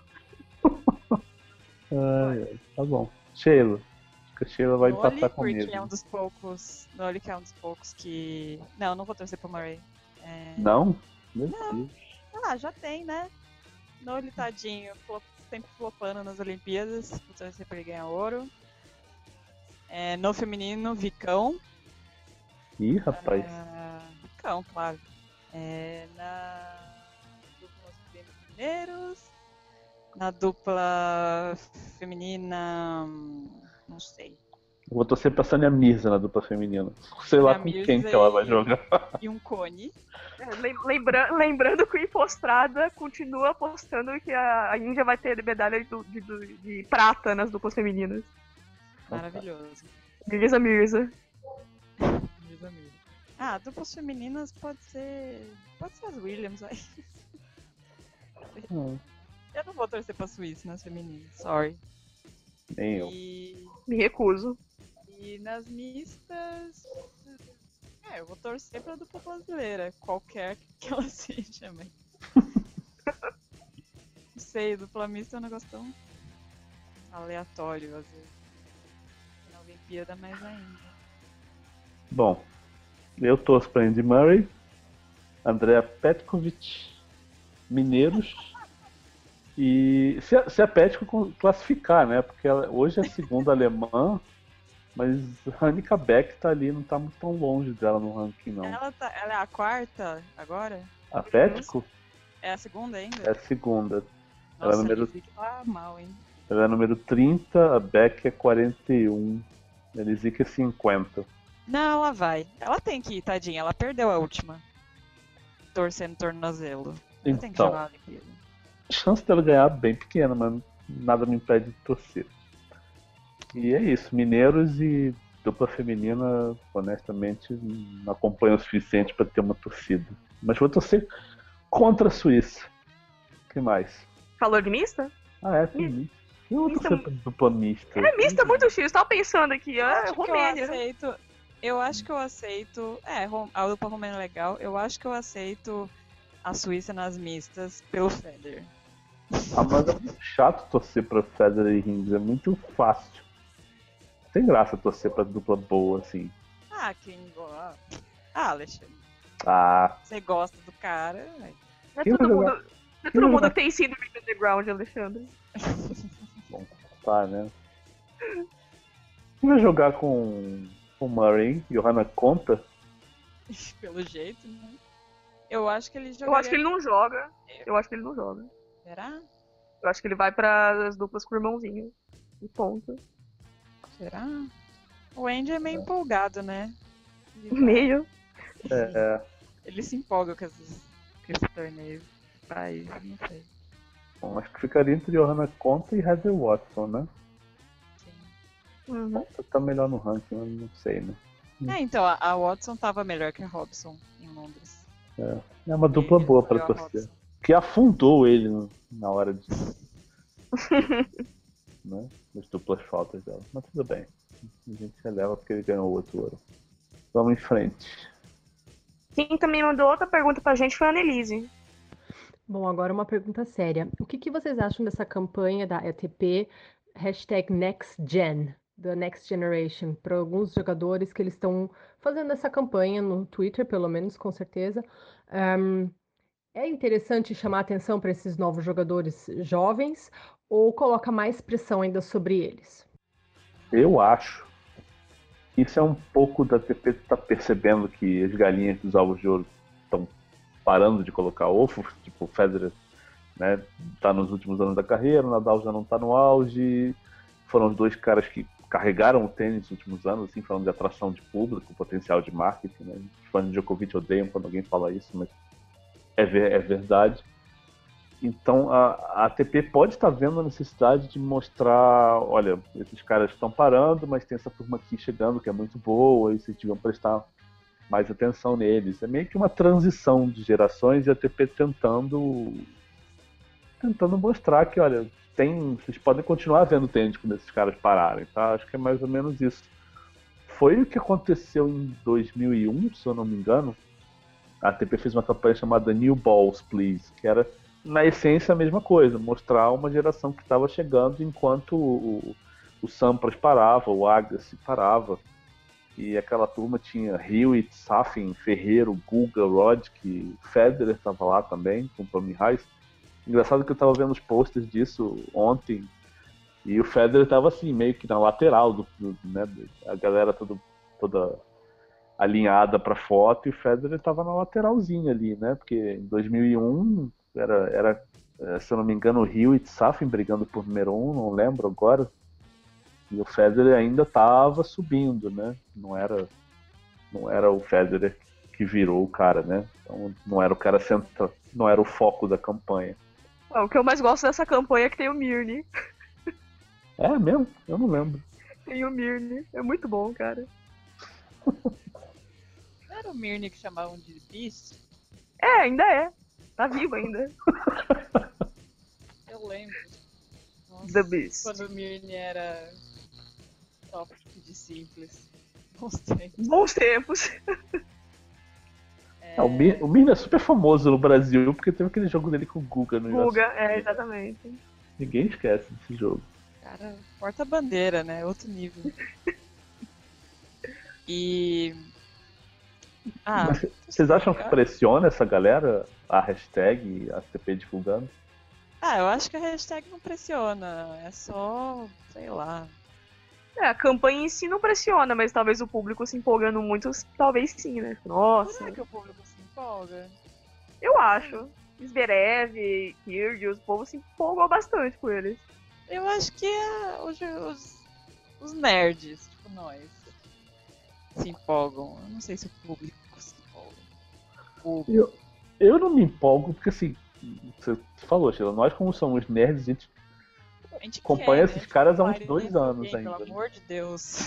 Tá bom. Sheila. Acho que a Sheila vai Nole, empatar comigo. porque é um dos poucos. Nole que é um dos poucos que. Não vou torcer pro Murray. Não? Meu Deus. Já tem, né? Nole, tadinho, sempre flopando nas Olimpíadas. Vou torcer pra ele ganhar ouro. No feminino, Vicão. Ih, rapaz. Vicão, claro. Na dupla masculina, Mineiros. Na dupla feminina, não sei. Eu vou torcer pra Sânia Mirza na dupla feminina. Sei lá com quem que ela vai jogar. E um cone. Lembrando que o Impostrada continua apostando que a Índia vai ter medalha de prata nas duplas femininas. Maravilhoso. Mirza Mirza. Duplas femininas pode ser as Williams aí. Eu não vou torcer pra Suíça nas femininas, sorry. Nem eu. Me recuso. E nas mistas, eu vou torcer pra dupla brasileira, qualquer que ela seja, mas... Não sei, dupla mista é um negócio tão aleatório, às vezes. Na Olimpíada, mais ainda. Bom, eu torço pra Andy Murray, Andrea Petkovic, Mineiros... E se a Petko classificar, né? Porque hoje é a segunda alemã, mas a Annika Beck tá ali, não tá muito tão longe dela no ranking, não. Ela é a quarta agora? A Petko? É a segunda ainda? É a segunda. Ela é Nossa, número, a Lizic tá mal, hein? ela é número 30, a Beck é 41, a Lizica é 50. Não, ela vai. Ela tem que ir, tadinha. Ela perdeu a última. Torcendo tornozelo. Ela tem que Então. jogar a Olimpíada. A chance dela ganhar é bem pequena, mas nada me impede de torcer. E é isso, mineiros e dupla feminina, honestamente, não acompanho o suficiente para ter uma torcida. Mas vou torcer contra a Suíça. O que mais? Falou de mista? Ah, é, tem mista. Eu vou torcer pra dupla mista. É mista muito X, tava pensando aqui, Acho que Romênia. eu acho que eu aceito. A dupla romena é legal. Eu acho que eu aceito a Suíça nas mistas pelo Federer. Ah, mas é muito chato torcer pra Federer e Rings, é muito fácil. Tem graça torcer pra dupla boa, assim. Ah, quem gosta. Ah, Alexandre, Ah, você gosta do cara. Não é Quem vai todo jogar? mundo, não é Quem todo vai mundo jogar? que tem síndrome do underground, Alexandre. bom, tá, né? Quem vai jogar com o Murray, Johanna Konta? Pelo jeito, né? Eu acho que ele jogaria. Eu acho que ele não joga. Eu acho que ele não joga. Será? Eu acho que ele vai para as duplas com o irmãozinho. E ponto. Será? O Andy é meio empolgado, né? Meio. Ele se empolga com esse torneio. País, não sei. Bom, acho que ficaria entre Johanna Konta e Heather Watson, né? Uhum. Konta tá melhor no ranking, eu não sei, né? Então, a Watson tava melhor que a Robson em Londres. É uma dupla boa pra escolheu a torcer. Robson. Que afundou ele na hora de. né? As duplas faltas dela. Mas tudo bem. A gente releva porque ele ganhou outro ouro. Vamos em frente. Quem também mandou outra pergunta pra gente foi a Annelise. Bom, agora uma pergunta séria. O que vocês acham dessa campanha da ATP #NextGen, da Next Generation, para alguns jogadores que eles estão fazendo essa campanha no Twitter, pelo menos, com certeza. É interessante chamar atenção para esses novos jogadores jovens ou coloca mais pressão ainda sobre eles? Eu acho que isso é um pouco da ATP tá percebendo que as galinhas dos ovos de ouro estão parando de colocar ovo, tipo o Federer, né, tá nos últimos anos da carreira, o Nadal já não tá no auge, foram os dois caras que carregaram o tênis nos últimos anos, assim, falando de atração de público, potencial de marketing, né, os fãs de Djokovic odeiam quando alguém fala isso, mas é verdade. Então a ATP pode estar vendo a necessidade de mostrar, olha, esses caras estão parando, mas tem essa turma aqui chegando que é muito boa e vocês deviam prestar mais atenção neles. É meio que uma transição de gerações e a ATP tentando mostrar que, olha, vocês podem continuar vendo tênis quando esses caras pararem, tá? Acho que é mais ou menos isso. Foi o que aconteceu em 2001, se eu não me engano. A ATP fez uma campanha chamada New Balls, Please, que era, na essência, a mesma coisa, mostrar uma geração que estava chegando enquanto o Sampras parava, o Agassi parava. E aquela turma tinha Hewitt, Safin, Ferreiro, Guga, Roddick, Federer estava lá também, com o Tommy Reis. Engraçado que eu estava vendo os posters disso ontem, e o Federer estava assim, meio que na lateral, né, a galera toda alinhada para foto, e o Federer estava na lateralzinha ali, né, porque em 2001 era se eu não me engano, o Hewitt, Safin brigando por número 1, não lembro agora. E o Federer ainda estava subindo, né? Não era o Federer que virou o cara, né? Então não era o cara central, não era o foco da campanha. O que eu mais gosto dessa campanha é que tem o Mirny. É mesmo? Eu não lembro. Tem o Mirny. É muito bom, cara. Não era o Mirny que chamavam de Beast? É, ainda é. Tá vivo ainda. Eu lembro. Nossa, The Beast. quando o Mirny era tópico de simples. Bons tempos. Bons tempos. O Mirny é super famoso no Brasil porque teve aquele jogo dele com o Guga no Guga, exatamente. Ninguém esquece desse jogo. Cara, porta-bandeira, né? Outro nível. E... Mas vocês acham que pressiona essa galera, a hashtag, a ATP divulgando? eu acho que a hashtag não pressiona. É só, sei lá. A campanha em si não pressiona, mas talvez o público se empolgando muito, talvez sim, né? Nossa. Será que o público se empolga? Eu acho. Zverev, Kyrgios, o povo se empolgou bastante com eles. Eu acho que os nerds, tipo nós, se empolgam. Eu não sei se o público se empolga. Eu não me empolgo, porque assim, você falou, Sheila, nós como somos nerds, a gente acompanha esses caras há uns 2 anos ainda. Pelo amor de Deus.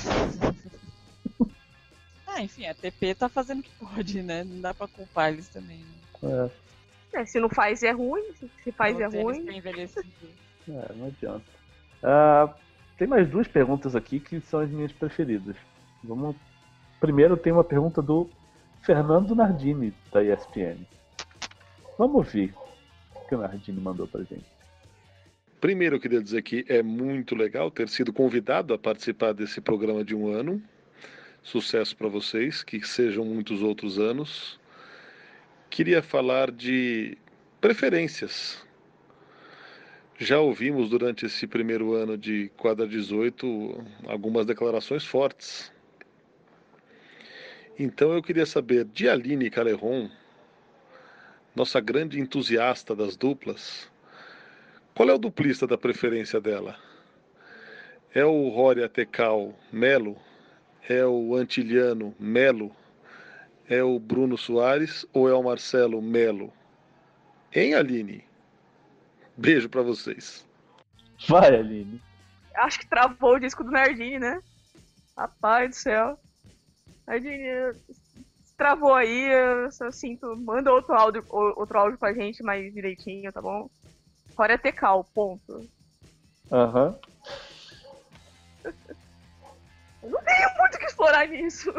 Enfim, a TP tá fazendo o que pode, né? Não dá pra culpar eles também. Se não faz é ruim, se faz é ruim. Não adianta. Tem mais 2 perguntas aqui que são as minhas preferidas. Primeiro tem uma pergunta do Fernando Nardini, da ESPN. Vamos ouvir o que o Nardini mandou pra gente. Primeiro, eu queria dizer que é muito legal ter sido convidado a participar desse programa de 1 ano. Sucesso para vocês, que sejam muitos outros anos. Queria falar de preferências. Já ouvimos durante esse primeiro ano de Quadra 18 algumas declarações fortes. Então eu queria saber de Aline Calerron, nossa grande entusiasta das duplas, qual é o duplista da preferência dela? É o Rory Atecal Melo? É o Antiliano Melo? É o Bruno Soares ou é o Marcelo Melo? Hein, Aline? Beijo pra vocês. Vai, Aline. Acho que travou o disco do Nardini, né? Rapaz do céu. Nardini, travou aí, eu sinto. Manda outro áudio pra gente mais direitinho, tá bom? Fora é Tecal, ponto. Eu não tenho muito o que explorar nisso.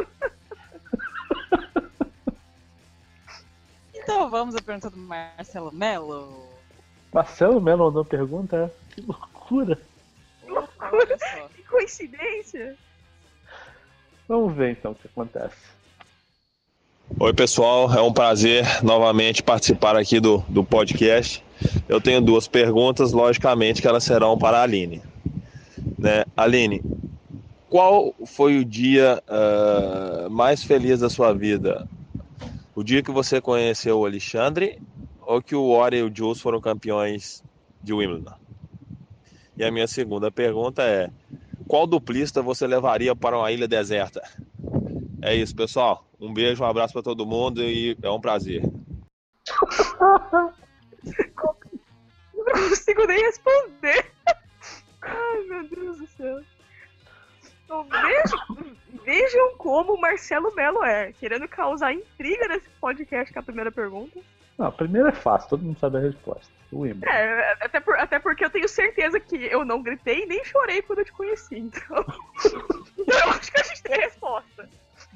Então vamos à pergunta do Marcelo Melo. Marcelo Melo mandou pergunta? Que loucura! Loucura! Que coincidência! Vamos ver então o que acontece. Oi pessoal, é um prazer novamente participar aqui do podcast. Eu tenho 2 perguntas, logicamente que elas serão para a Aline. Aline, qual foi o dia mais feliz da sua vida? O dia que você conheceu o Alexandre ou que o Rory e o Jules foram campeões de Wimbledon? E a minha segunda pergunta é: qual duplista você levaria para uma ilha deserta? É isso, pessoal. Um beijo, um abraço para todo mundo e é um prazer. Não consigo nem responder. Ai, meu Deus do céu. Então, vejam como o Marcelo Melo é, querendo causar intriga nesse podcast com a primeira pergunta. Não, a primeira é fácil, todo mundo sabe a resposta. O Wimbledon. Até porque eu tenho certeza que eu não gritei e nem chorei quando eu te conheci, então eu acho que a gente tem a resposta.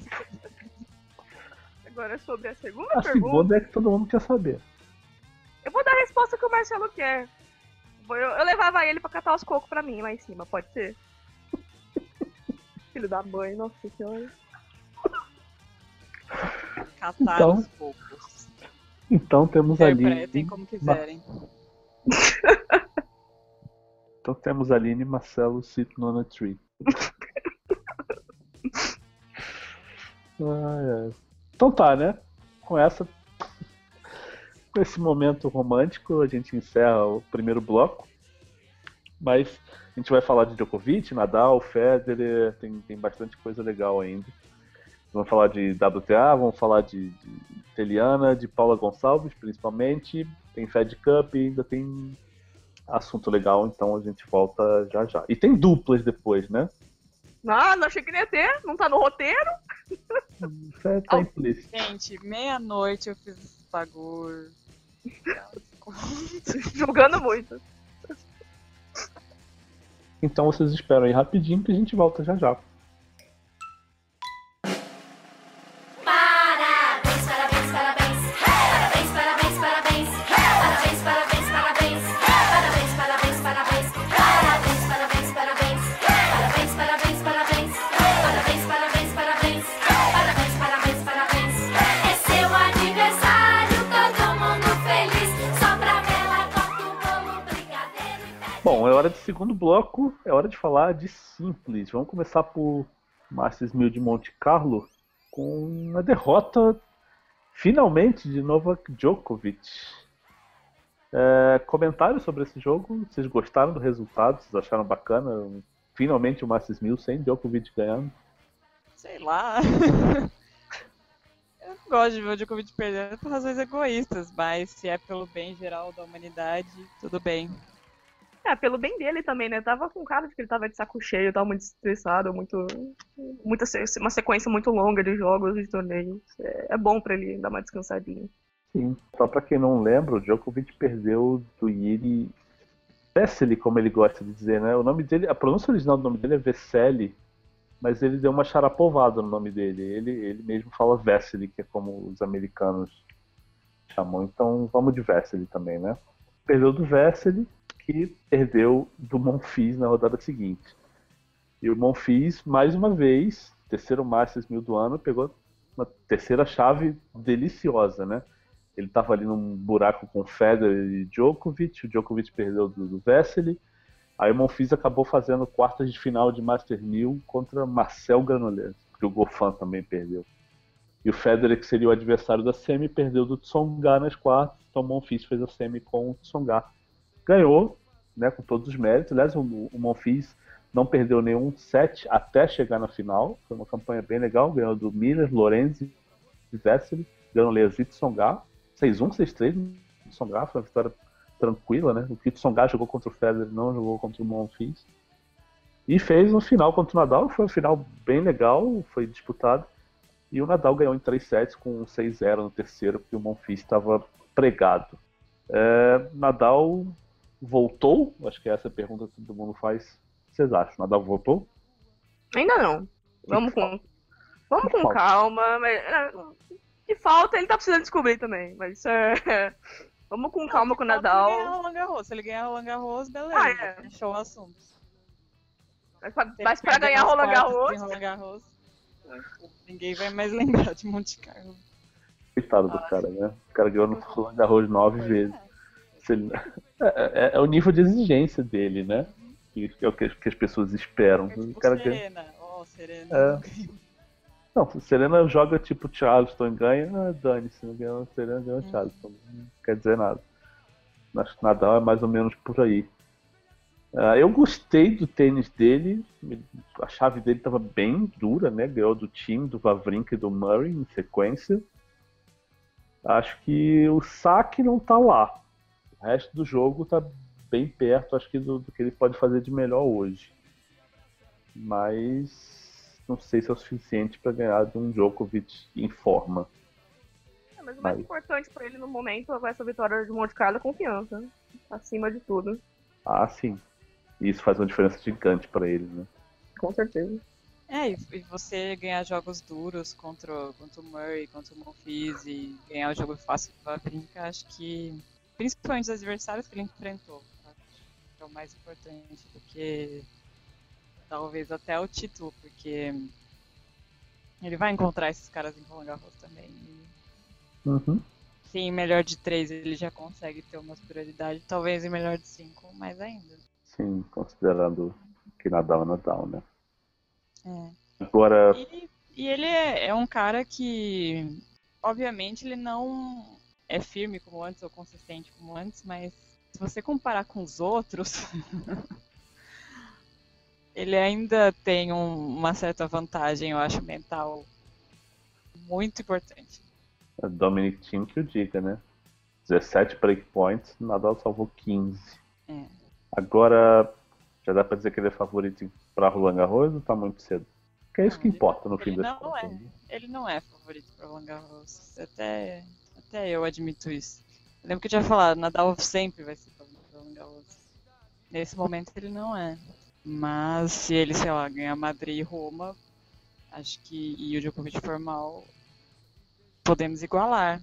Agora, sobre a segunda pergunta... A segunda é que todo mundo quer saber. Eu vou dar a resposta que o Marcelo quer. Eu levava ele pra catar os cocos pra mim lá em cima, pode ser? Filho da mãe, nossa senhora. Catar Então- os cocos. Então temos ali. Interpretem como quiserem. Então temos Aline e Marcelo sitting on a tree. Então tá, né? Com esse momento romântico, a gente encerra o primeiro bloco. Mas a gente vai falar de Djokovic, Nadal, Federer, tem bastante coisa legal ainda. Vamos falar de WTA, vamos falar de Teliana, de Paula Gonçalves, principalmente. Tem Fed Cup, ainda tem assunto legal, então a gente volta já já. E tem duplas depois, né? Ah, não achei que nem ia ter, não tá no roteiro. Tá implícito. Gente, meia-noite eu fiz esse bagulho. Julgando muito. Então vocês esperam aí rapidinho que a gente volta já já. Parabéns, parabéns, parabéns. Parabéns, parabéns, parabéns. Parabéns, parabéns, parabéns. Parabéns, parabéns, parabéns. Parabéns, parabéns, parabéns. Parabéns, parabéns, parabéns. Parabéns, parabéns, parabéns. Parabéns, parabéns, parabéns. É seu aniversário, todo mundo feliz. Sobra vela, corta o bolo, brigadeiro e pede. Bom, é hora de segundo bloco, é hora de falar de simples. Vamos começar por Masters 1000 de Monte Carlo com a derrota, finalmente, de Novak Djokovic. Comentários sobre esse jogo? Vocês gostaram do resultado? Vocês acharam bacana? Finalmente o Masters 1000 sem Djokovic ganhando? Sei lá. Eu não gosto de ver o Djokovic perdendo por razões egoístas, mas se é pelo bem geral da humanidade, tudo bem. Pelo bem dele também, né? Tava com cara de que ele tava de saco cheio, tava muito estressado, uma sequência muito longa de jogos, de torneios. É bom pra ele dar uma descansadinha. Sim. Só pra quem não lembra, o Djokovic perdeu do Jiri Vesely, como ele gosta de dizer, né? O nome dele, a pronúncia original do nome dele é Vesely, mas ele deu uma charapovada no nome dele. Ele mesmo fala Vesely, que é como os americanos chamam. Então vamos de Vesely também, né? Perdeu do Vesely, que perdeu do Monfils na rodada seguinte. E o Monfils, mais uma vez, terceiro Masters 1000 do ano, pegou uma terceira chave deliciosa, né? Ele estava ali num buraco com Federer e Djokovic, o Djokovic perdeu do Vesely, aí o Monfils acabou fazendo quartas de final de Masters 1000 contra Marcel Granollers, que o Goffin também perdeu. E o Federer, que seria o adversário da semi, perdeu do Tsonga nas quartas, então o Monfils fez a semi com o Tsonga. Ganhou, né, com todos os méritos. Aliás, o Monfils não perdeu nenhum set até chegar na final. Foi uma campanha bem legal. Ganhou do Miller, Lorenzi e Vesely. Ganhou o Tsonga. 6-1, 6-3 no Tsonga. Foi uma vitória tranquila, né? O que o Tsonga jogou contra o Federer, não jogou contra o Monfils. E fez um final contra o Nadal. Foi um final bem legal, foi disputado. E o Nadal ganhou em 3 sets com um 6-0 no terceiro, porque o Monfils estava pregado. Nadal voltou? Acho que essa é a pergunta que todo mundo faz. O que vocês acham? Nadal voltou? Ainda não. Vamos com calma. Mas, de falta, ele tá precisando descobrir também. Mas vamos com calma com o Nadal. Se ele ganhar Roland Garros, beleza. Fechou o assunto. Mas pra ganhar Roland Garros, ninguém vai mais lembrar de Monte Carlo. Coitado do cara, né? O cara ganhou no Roland Garros 9 vezes. É o nível de exigência dele, né? Que é o que as pessoas esperam. O cara Serena. Serena. Não, se Serena joga tipo Charleston e ganha, dane-se. Não ganha Serena, ganha Charleston. Não quer dizer nada. Acho que Nadal é mais ou menos por aí. Eu gostei do tênis dele. A chave dele estava bem dura, né? Ganhou do Thiem, do Wawrinka e do Murray em sequência. Acho que o saque não tá lá. O resto do jogo tá bem perto, acho que do que ele pode fazer de melhor hoje. Mas não sei se é o suficiente para ganhar de um Djokovic em forma. Mas o mais importante para ele no momento com essa vitória de Monte Carlo é confiança. Acima de tudo. Ah, sim. Isso faz uma diferença gigante para ele, né? Com certeza. E você ganhar jogos duros contra o Murray, contra o Monfils e ganhar o jogo fácil do Wawrinka, acho que, principalmente os adversários que ele enfrentou, que é o mais importante do que talvez até o título, porque ele vai encontrar esses caras em Roland Garros também. Sim, em melhor de 3 ele já consegue ter uma superioridade, talvez em melhor de 5 mais ainda. Sim, considerando que Nadal é Nadal, né? Agora... E ele é um cara que, obviamente, ele não é firme como antes ou consistente como antes, mas se você comparar com os outros, ele ainda tem uma certa vantagem, eu acho, mental muito importante. É Dominic Thiem que o diga, né? 17 breakpoints, Nadal salvou 15. Agora, já dá pra dizer que ele é favorito pra Roland Garros ou tá muito cedo? Que é isso que importa no fim das contas. Ele não é favorito pra Roland Garros. Até eu admito isso. Eu lembro que eu tinha falado, Nadal sempre vai ser favorito pra Roland Garros. Nesse momento ele não é. Mas se ele, sei lá, ganhar Madrid e Roma, acho que, e o Djokovic for mal, podemos igualar.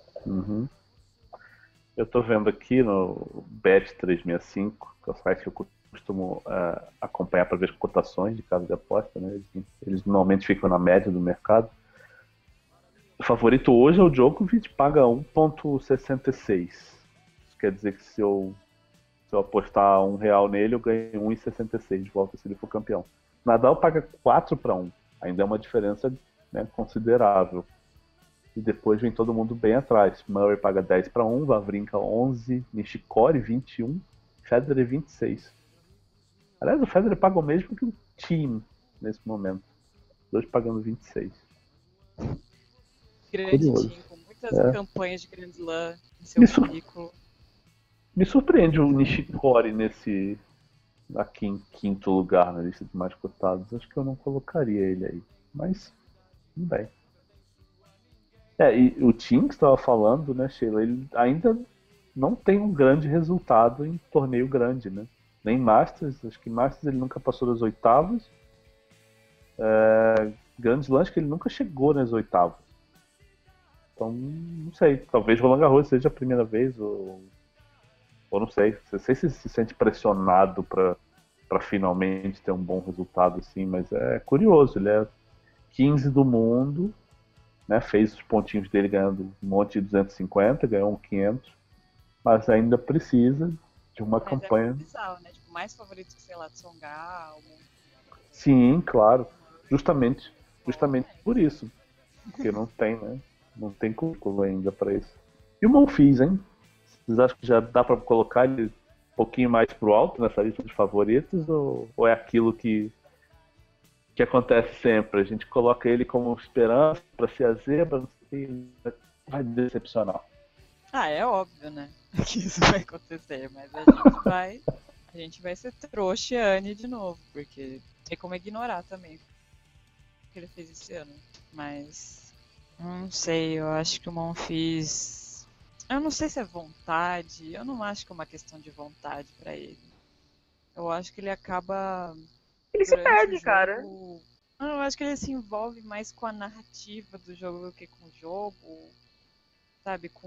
Eu tô vendo aqui no Bet365, que é o site que eu costumo acompanhar para ver as cotações de casa de aposta, né? Eles normalmente ficam na média do mercado. O favorito hoje é o Djokovic, paga 1,66. Isso quer dizer que se eu apostar R$1 nele, eu ganho 1,66 de volta se ele for campeão. Nadal paga 4-1. Ainda é uma diferença, né, considerável. E depois vem todo mundo bem atrás. Murray paga 10 para 1, Wawrinka 11, Nishikori 21, Federer 26. Aliás, o Federer paga o mesmo que o Thiem nesse momento. Dois pagando 26. Grande Curioso. time, com muitas É. campanhas de Grand Slam em seu Me sur- currículo. Me surpreende o Nishikori aqui em quinto lugar na lista de mais cotados. Acho que eu não colocaria ele aí. Mas, tudo bem. E o Thiem que estava falando, né, Sheila, ele ainda não tem um grande resultado em torneio grande, né? Nem Masters, acho que Masters ele nunca passou das oitavas. Grand Slam, acho que ele nunca chegou nas oitavas. Então, não sei, talvez Roland Garros seja a primeira vez, ou não sei. Não sei se se sente pressionado para finalmente ter um bom resultado assim, mas é curioso, ele é 15 do mundo, né, fez os pontinhos dele ganhando um monte de 250, ganhou um 500, mas ainda precisa de uma Mas campanha. é bizarro, né? Tipo, mais favorito que, sei lá, Tsonga, Sim, claro, justamente por isso, porque não tem, né? Não tem currículo ainda para isso. E o Monfils, hein? Vocês acham que já dá para colocar ele um pouquinho mais pro alto nessa lista de favoritos, ou é aquilo que acontece sempre? A gente coloca ele como esperança para ser a zebra, não sei, vai decepcionar. Ah, é óbvio, né? Que isso vai acontecer, mas a gente vai ser trouxiane de novo, porque tem como ignorar também o que ele fez esse ano. Mas não sei, eu acho que o Monfils, eu não sei se é vontade, eu não acho que é uma questão de vontade pra ele. Eu acho que ele acaba Ele se durante perde, o cara. jogo. Não, eu acho que ele se envolve mais com a narrativa do jogo do que com o jogo, sabe, com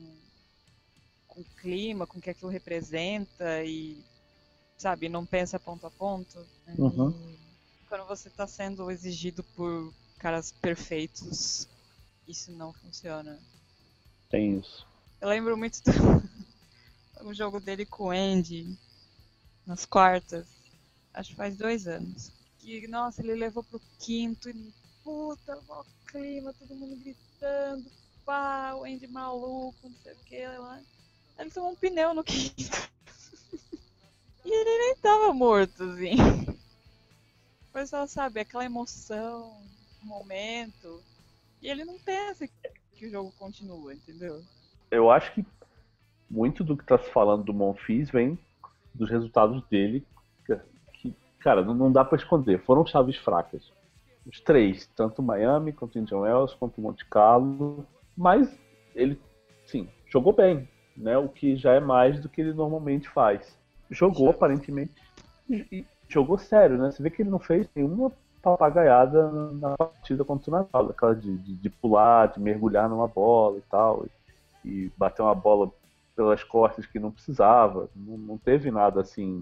o clima, com o que aquilo representa e, sabe, não pensa ponto a ponto. Uhum. E quando você tá sendo exigido por caras perfeitos, isso não funciona. Tem isso. Eu lembro muito do jogo dele com o Andy nas quartas, acho que faz 2 anos. Que, nossa, ele levou pro quinto e, puta, mó clima, todo mundo gritando, pá, o Andy maluco, não sei o que lá. Aí ele tomou um pneu no quinto. E ele nem tava morto, assim. Foi só, sabe, aquela emoção, o momento. E ele não pensa que o jogo continua, entendeu? Eu acho que muito do que está se falando do Monfils vem dos resultados dele, que cara, não dá para esconder. Foram chaves fracas. Os três, tanto Miami, quanto Indian Wells, quanto Monte Carlo. Mas ele, sim, jogou bem, né? O que já é mais do que ele normalmente faz. Jogou, aparentemente, e jogou sério, né? Você vê que ele não fez nenhuma papagaiada na partida contra o Nadal, aquela de pular, de mergulhar numa bola e tal, e bater uma bola pelas costas que não precisava. Não teve nada assim.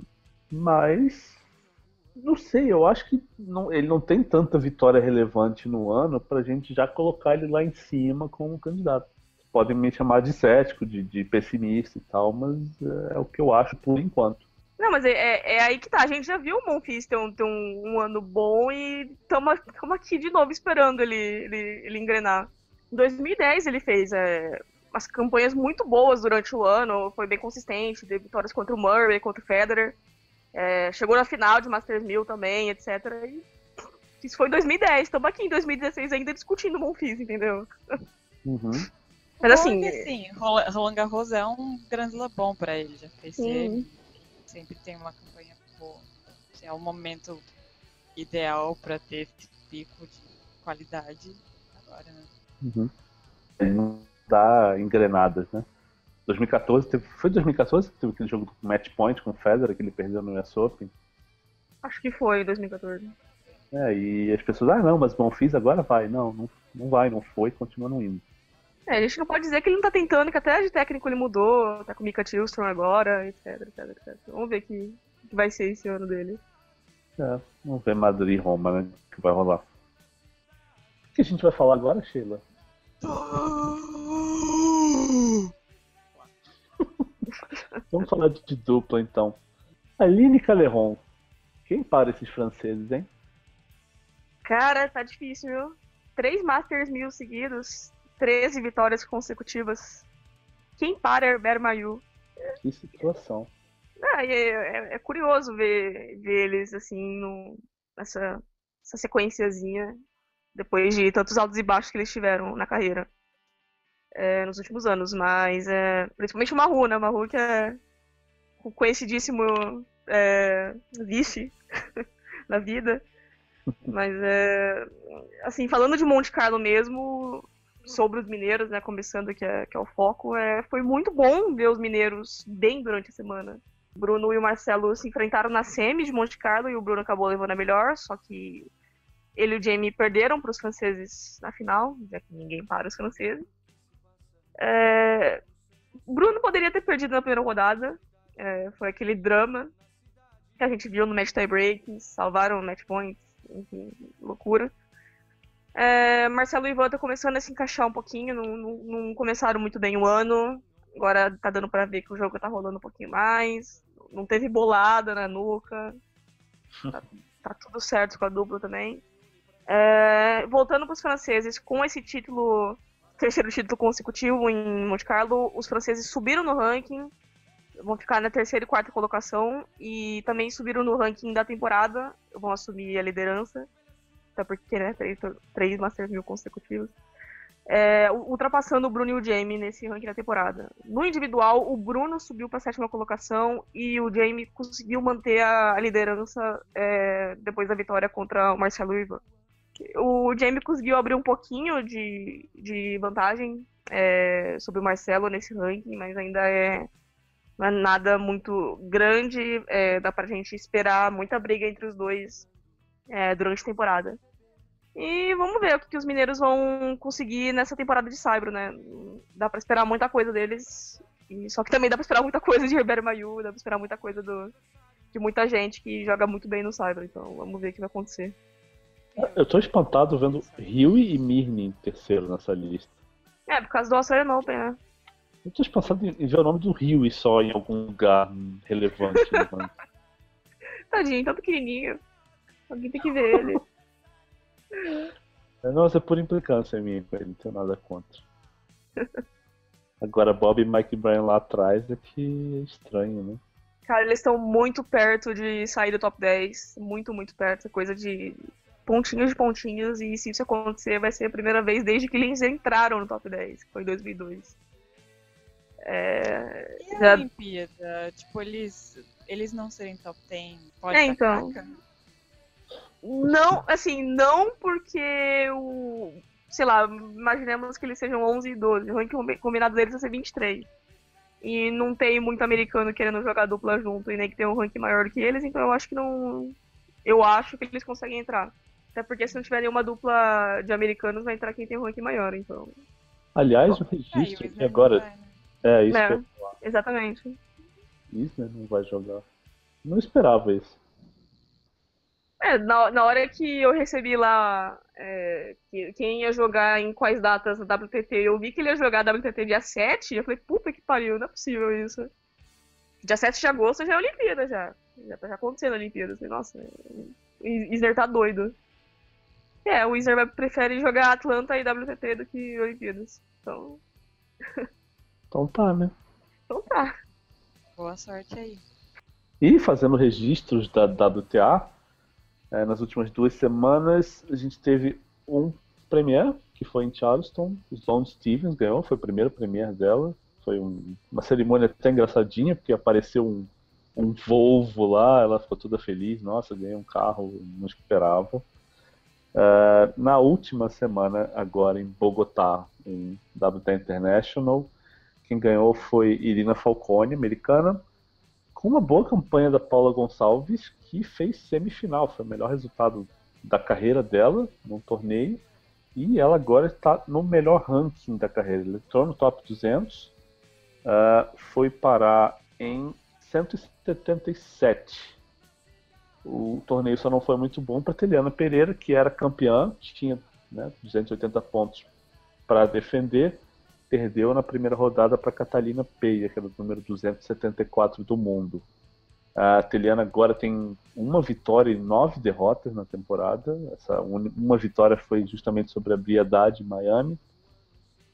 Mas, não sei, eu acho que ele não tem tanta vitória relevante no ano pra gente já colocar ele lá em cima como candidato. Podem me chamar de cético, de pessimista e tal, mas é o que eu acho por enquanto. Não, mas é aí que tá. A gente já viu o Monfils ter um ano bom e estamos aqui de novo esperando ele engrenar. Em 2010 ele fez umas campanhas muito boas durante o ano, foi bem consistente, teve vitórias contra o Murray, contra o Federer. Chegou na final de Masters 1000 também, etc. E isso foi em 2010. Estamos aqui em 2016 ainda discutindo o Monfils, entendeu? Uhum. Mas assim, Sim, Roland Garros é um grande bom pra ele, já fez ele, sempre tem uma campanha boa. É o momento ideal pra ter esse pico de qualidade agora, né? Uhum. Ele não dá engrenadas, né? 2014, foi 2014 que teve aquele jogo do match point com o Federer que ele perdeu no US Open? acho que foi 2014. E as pessoas, não, mas o Monfils agora vai. Não vai, não foi, continua não indo. A gente não pode dizer que ele não tá tentando, que até de técnico ele mudou, tá com o Mika Tillstrom agora, etc. Vamos ver o que vai ser esse ano dele. Vamos ver Madrid e Roma, né? Que vai rolar. O que a gente vai falar agora, Sheila? Vamos falar de dupla, então. Aline Caleron. Quem para esses franceses, hein? Cara, tá difícil, viu? 3 Masters 1000 seguidos, 13 vitórias consecutivas. Quem para Herbert Mayu? Que situação. É curioso ver eles assim nessa sequenciazinha depois de tantos altos e baixos que eles tiveram na carreira nos últimos anos, mas principalmente o Mahu, né? O Mahu que é o conhecidíssimo vice na vida, mas assim, falando de Monte Carlo mesmo, sobre os mineiros, né, começando que é o foco, foi muito bom ver os mineiros bem durante a semana. O Bruno e o Marcelo se enfrentaram na semi de Monte Carlo e o Bruno acabou levando a melhor, só que ele e o Jamie perderam para os franceses na final, já que ninguém para os franceses. O Bruno poderia ter perdido na primeira rodada, foi aquele drama que a gente viu no match tie break, salvaram match points, enfim, loucura. Marcelo e Ivan estão começando a se encaixar um pouquinho, não começaram muito bem o ano, agora tá dando pra ver que o jogo tá rolando um pouquinho mais, não teve bolada na nuca, tá tudo certo com a dupla também. Voltando pros franceses, com esse título, terceiro título consecutivo em Monte Carlo, os franceses subiram no ranking, vão ficar na terceira e quarta colocação, e também subiram no ranking da temporada, vão assumir a liderança, até porque, né, três Masters 1000 consecutivos, ultrapassando o Bruno e o Jamie nesse ranking da temporada. No individual, o Bruno subiu para a sétima colocação e o Jamie conseguiu manter a liderança depois da vitória contra o Marcelo e o Ivan. O Jamie conseguiu abrir um pouquinho de vantagem sobre o Marcelo nesse ranking, mas ainda não é nada muito grande, dá pra gente esperar muita briga entre os dois durante a temporada. E vamos ver o que os mineiros vão conseguir nessa temporada de Saibro, né? Dá pra esperar muita coisa deles, só que também dá pra esperar muita coisa de Herbert Mayu, dá pra esperar muita coisa de muita gente que joga muito bem no Saibro, então vamos ver o que vai acontecer. Eu tô espantado vendo Rui e Mirny em terceiro nessa lista. Por causa do Australian Open, né? Eu tô espantado em ver o nome do Rui só em algum lugar relevante. Né? Tadinho, tão pequenininho. Alguém tem que ver ele. Nossa, é por implicância minha com ele, não tenho nada contra. Agora, Bob e Mike Bryan lá atrás é que é estranho, né? Cara, eles estão muito perto de sair do top 10. Muito, muito perto. É coisa de pontinhos, e se isso acontecer, vai ser a primeira vez desde que eles entraram no top 10, que foi em 2002. E a Olimpíada? Tipo, eles não serem top 10? Pode dar então. caca? Não, assim, não porque sei lá, imaginemos que eles sejam 11 e 12. O ranking combinado deles vai ser 23. E não tem muito americano querendo jogar dupla junto e nem que tem um ranking maior que eles, então eu acho que não. Eu acho que eles conseguem entrar. Até porque se não tiver nenhuma dupla de americanos, vai entrar quem tem um ranking maior, então. Aliás, o registro aqui agora. Isso que eu ia falar. Exatamente. Isner não vai jogar. Não esperava isso. Na hora que eu recebi lá quem ia jogar em quais datas na WTT, eu vi que ele ia jogar a WTT dia 7, eu falei, puta que pariu, não é possível isso. Dia 7 de agosto já é Olimpíada, já tá acontecendo a Olimpíada. Eu falei, nossa, o Isner tá doido. O Isner prefere jogar Atlanta e WTT do que Olimpíadas. Então tá, né? Então tá. Boa sorte aí. E fazendo registros da WTA, nas últimas 2 semanas a gente teve um Premier, que foi em Charleston. Sloane Stephens ganhou, foi o primeiro Premier dela. Foi uma cerimônia até engraçadinha, porque apareceu um Volvo lá, ela ficou toda feliz, nossa, ganhei um carro, não esperava. Na última semana, agora em Bogotá, em WTA International, quem ganhou foi Irina Falcone, americana, com uma boa campanha da Paula Gonçalves, que fez semifinal, foi o melhor resultado da carreira dela num torneio, e ela agora está no melhor ranking da carreira. Ela entrou no top 200, foi parar em 177. O torneio só não foi muito bom para Teliana Pereira, que era campeã, tinha 280 pontos para defender, perdeu na primeira rodada para Catalina Peia, que era o número 274 do mundo. A Teliana agora tem uma vitória e 9 derrotas na temporada. Essa uma vitória foi justamente sobre a Bria Haddad em Miami.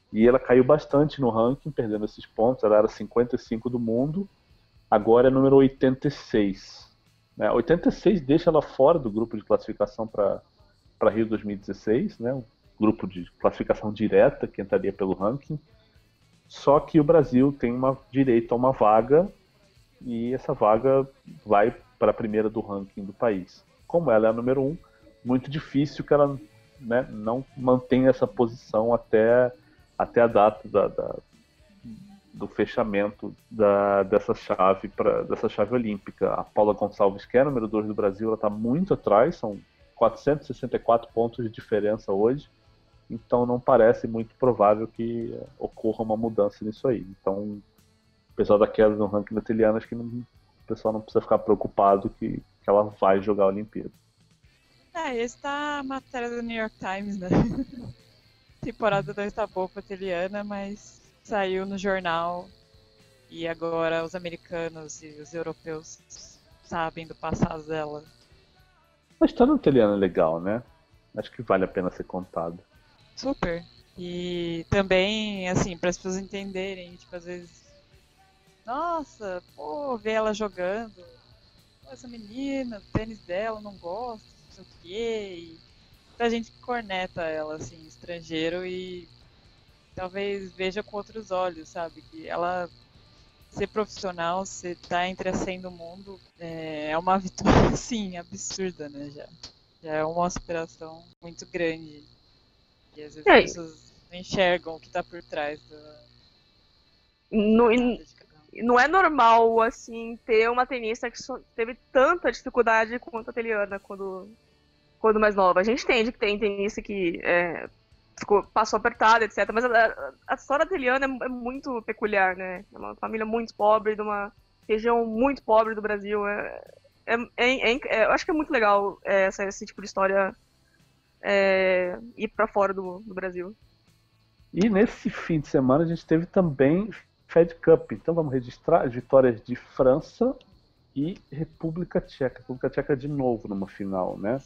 E ela caiu bastante no ranking, perdendo esses pontos. Ela era 55 do mundo, agora é número 86. 86 deixa ela fora do grupo de classificação para Rio 2016, né? Um grupo de classificação direta que entraria pelo ranking. Só que o Brasil tem direito a uma vaga e essa vaga vai para a primeira do ranking do país. Como ela é a número 1, muito difícil que ela, né, não mantenha essa posição até a data do fechamento dessa chave olímpica. A Paula Gonçalves, que é a número 2 do Brasil, ela está muito atrás, são 464 pontos de diferença hoje, então não parece muito provável que ocorra uma mudança nisso aí. Então, o pessoal da queda no ranking da Teliana, acho que o pessoal não precisa ficar preocupado que ela vai jogar a Olimpíada. Esse tá a matéria do New York Times, né? Temporada 2 tá boa pra Teliana, mas saiu no jornal e agora os americanos e os europeus sabem do passado dela. A história da Teliana é legal, né? Acho que vale a pena ser contada. Super. E também, assim, para as pessoas entenderem, tipo, às vezes, nossa, pô, ver ela jogando, pô, essa menina, o tênis dela, não gosto, não sei o quê, e pra gente que corneta ela, assim, estrangeiro, e talvez veja com outros olhos, sabe, que ela ser profissional, você tá entre a 100 do mundo, é uma vitória, assim, absurda, né, já é uma aspiração muito grande. E às vezes as pessoas não enxergam o que tá por trás Não é normal, assim, ter uma tenista que teve tanta dificuldade quanto a Teliana quando mais nova. A gente entende que tem tenista que passou apertada, etc. Mas a história da Teliana é muito peculiar, né? É uma família muito pobre, de uma região muito pobre do Brasil. Eu acho que é muito legal esse tipo de história ir pra fora do Brasil. E nesse fim de semana a gente teve também Fed Cup. Então vamos registrar as vitórias de França e República Tcheca. República Tcheca de novo numa final, né?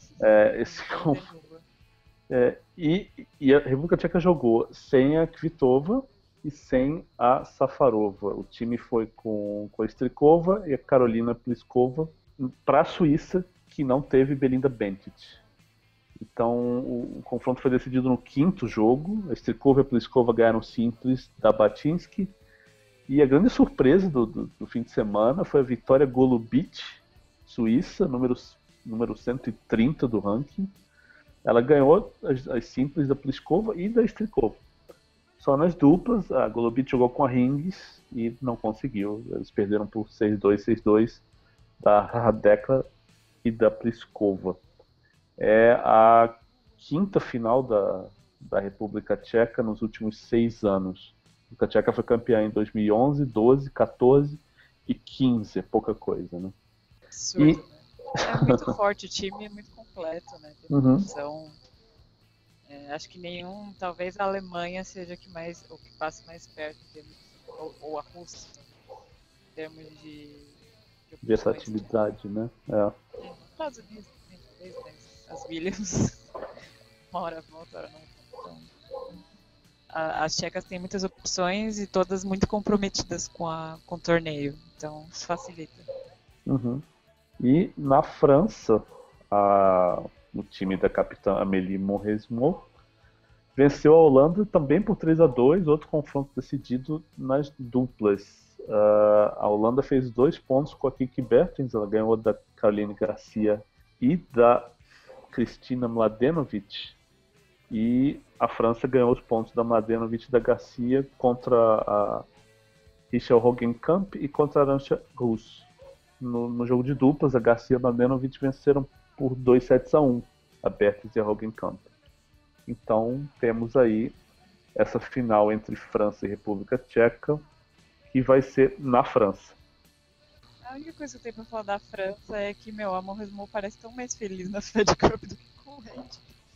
E a República Tcheca jogou sem a Kvitova e sem a Safarova. O time foi com a Strikova e a Karolina Pliskova para a Suíça, que não teve Belinda Bencic. Então o confronto foi decidido no quinto jogo. A Strikova e a Pliskova ganharam simples da Batinsky. E a grande surpresa do fim de semana foi a Vitória Golubic, Suíça, número 130 do ranking. Ela ganhou as simples da Pliskova e da Strikova. Só nas duplas, a Golubic jogou com a Hingis e não conseguiu. Eles perderam por 6-2, 6-2 da Radekla e da Pliskova. É a quinta final da República Tcheca nos últimos 6 anos. A República Tcheca foi campeã em 2011, 12, 14 e 15. É pouca coisa, né? Absurdo, né? É muito forte, o time é muito completo, né? Então, acho que talvez a Alemanha seja o que passe mais perto, ou a Rússia, em termos de versatilidade, né? Estados Unidos também, talvez, as Williams, uma hora volta, hora não. Então, as tchecas têm muitas opções e todas muito comprometidas com o torneio, então isso facilita. E na França, o time da capitã Amélie Mauresmo venceu a Holanda também por 3-2, outro confronto decidido nas duplas. A Holanda fez 2 pontos com a Kiki Bertens, ela ganhou da Caroline Garcia e da Kristina Mladenovic, e a França ganhou os pontos da Mladenovic e da Garcia contra a Richel Hogenkamp e contra a Arantxa Rus. No jogo de duplas, a Garcia e a Mladenovic venceram por 2-1 a Bertens e a Hogenkamp. Então temos aí essa final entre França e República Tcheca, que vai ser na França. A única coisa que eu tenho pra falar da França é que, a Mauresmo parece tão mais feliz na Fed Cup do que com o Red.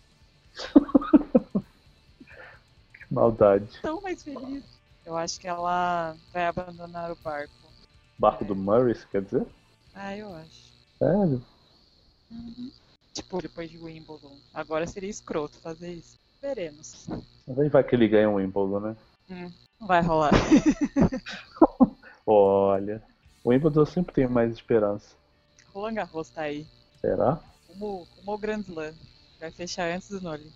Que maldade. Tão mais feliz. Eu acho que ela vai abandonar o barco. Barco do Murray, você quer dizer? Eu acho. Sério? Tipo, depois de Wimbledon. Agora seria escroto fazer isso. veremos. Mas aí vai que ele ganha um Wimbledon, né? Não vai rolar. Olha, o Wimbledon eu sempre tenho mais esperança. Roland Garros tá aí. Será? Como o Grand Slam. Vai fechar antes do Nole.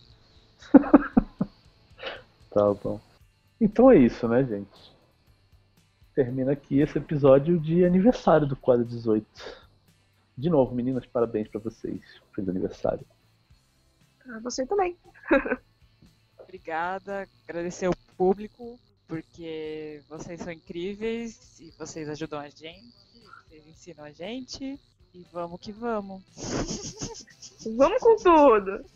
Tá bom. Então é isso, né, gente? Termina aqui esse episódio de aniversário do Quadro 18. De novo, meninas, parabéns pra vocês. Feliz aniversário. Você também. Obrigada. Agradecer ao público, porque vocês são incríveis e vocês ajudam a gente, vocês ensinam a gente. E vamos que vamos. Vamos com tudo.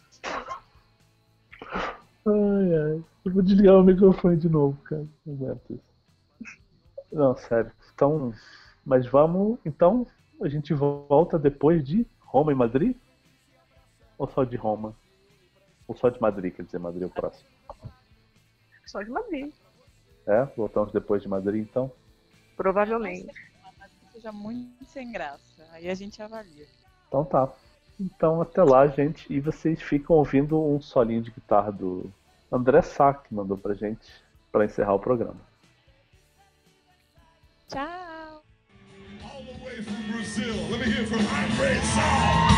Ai, ai. Eu vou desligar o microfone de novo, cara. Não aguento isso. Não, sério. Então, mas vamos. Então, a gente volta depois de Roma e Madrid? Ou só de Roma? Ou só de Madrid, quer dizer, Madrid é o próximo. Só de Madrid. É? Voltamos depois de Madrid, então? Provavelmente. Seja muito sem graça. Aí a gente avalia. Então tá. Então até lá, gente. E vocês ficam ouvindo um solinho de guitarra do André Sá, que mandou pra gente, pra encerrar o programa. Tchau! All the way from Brazil, let me hear from Andre Sá.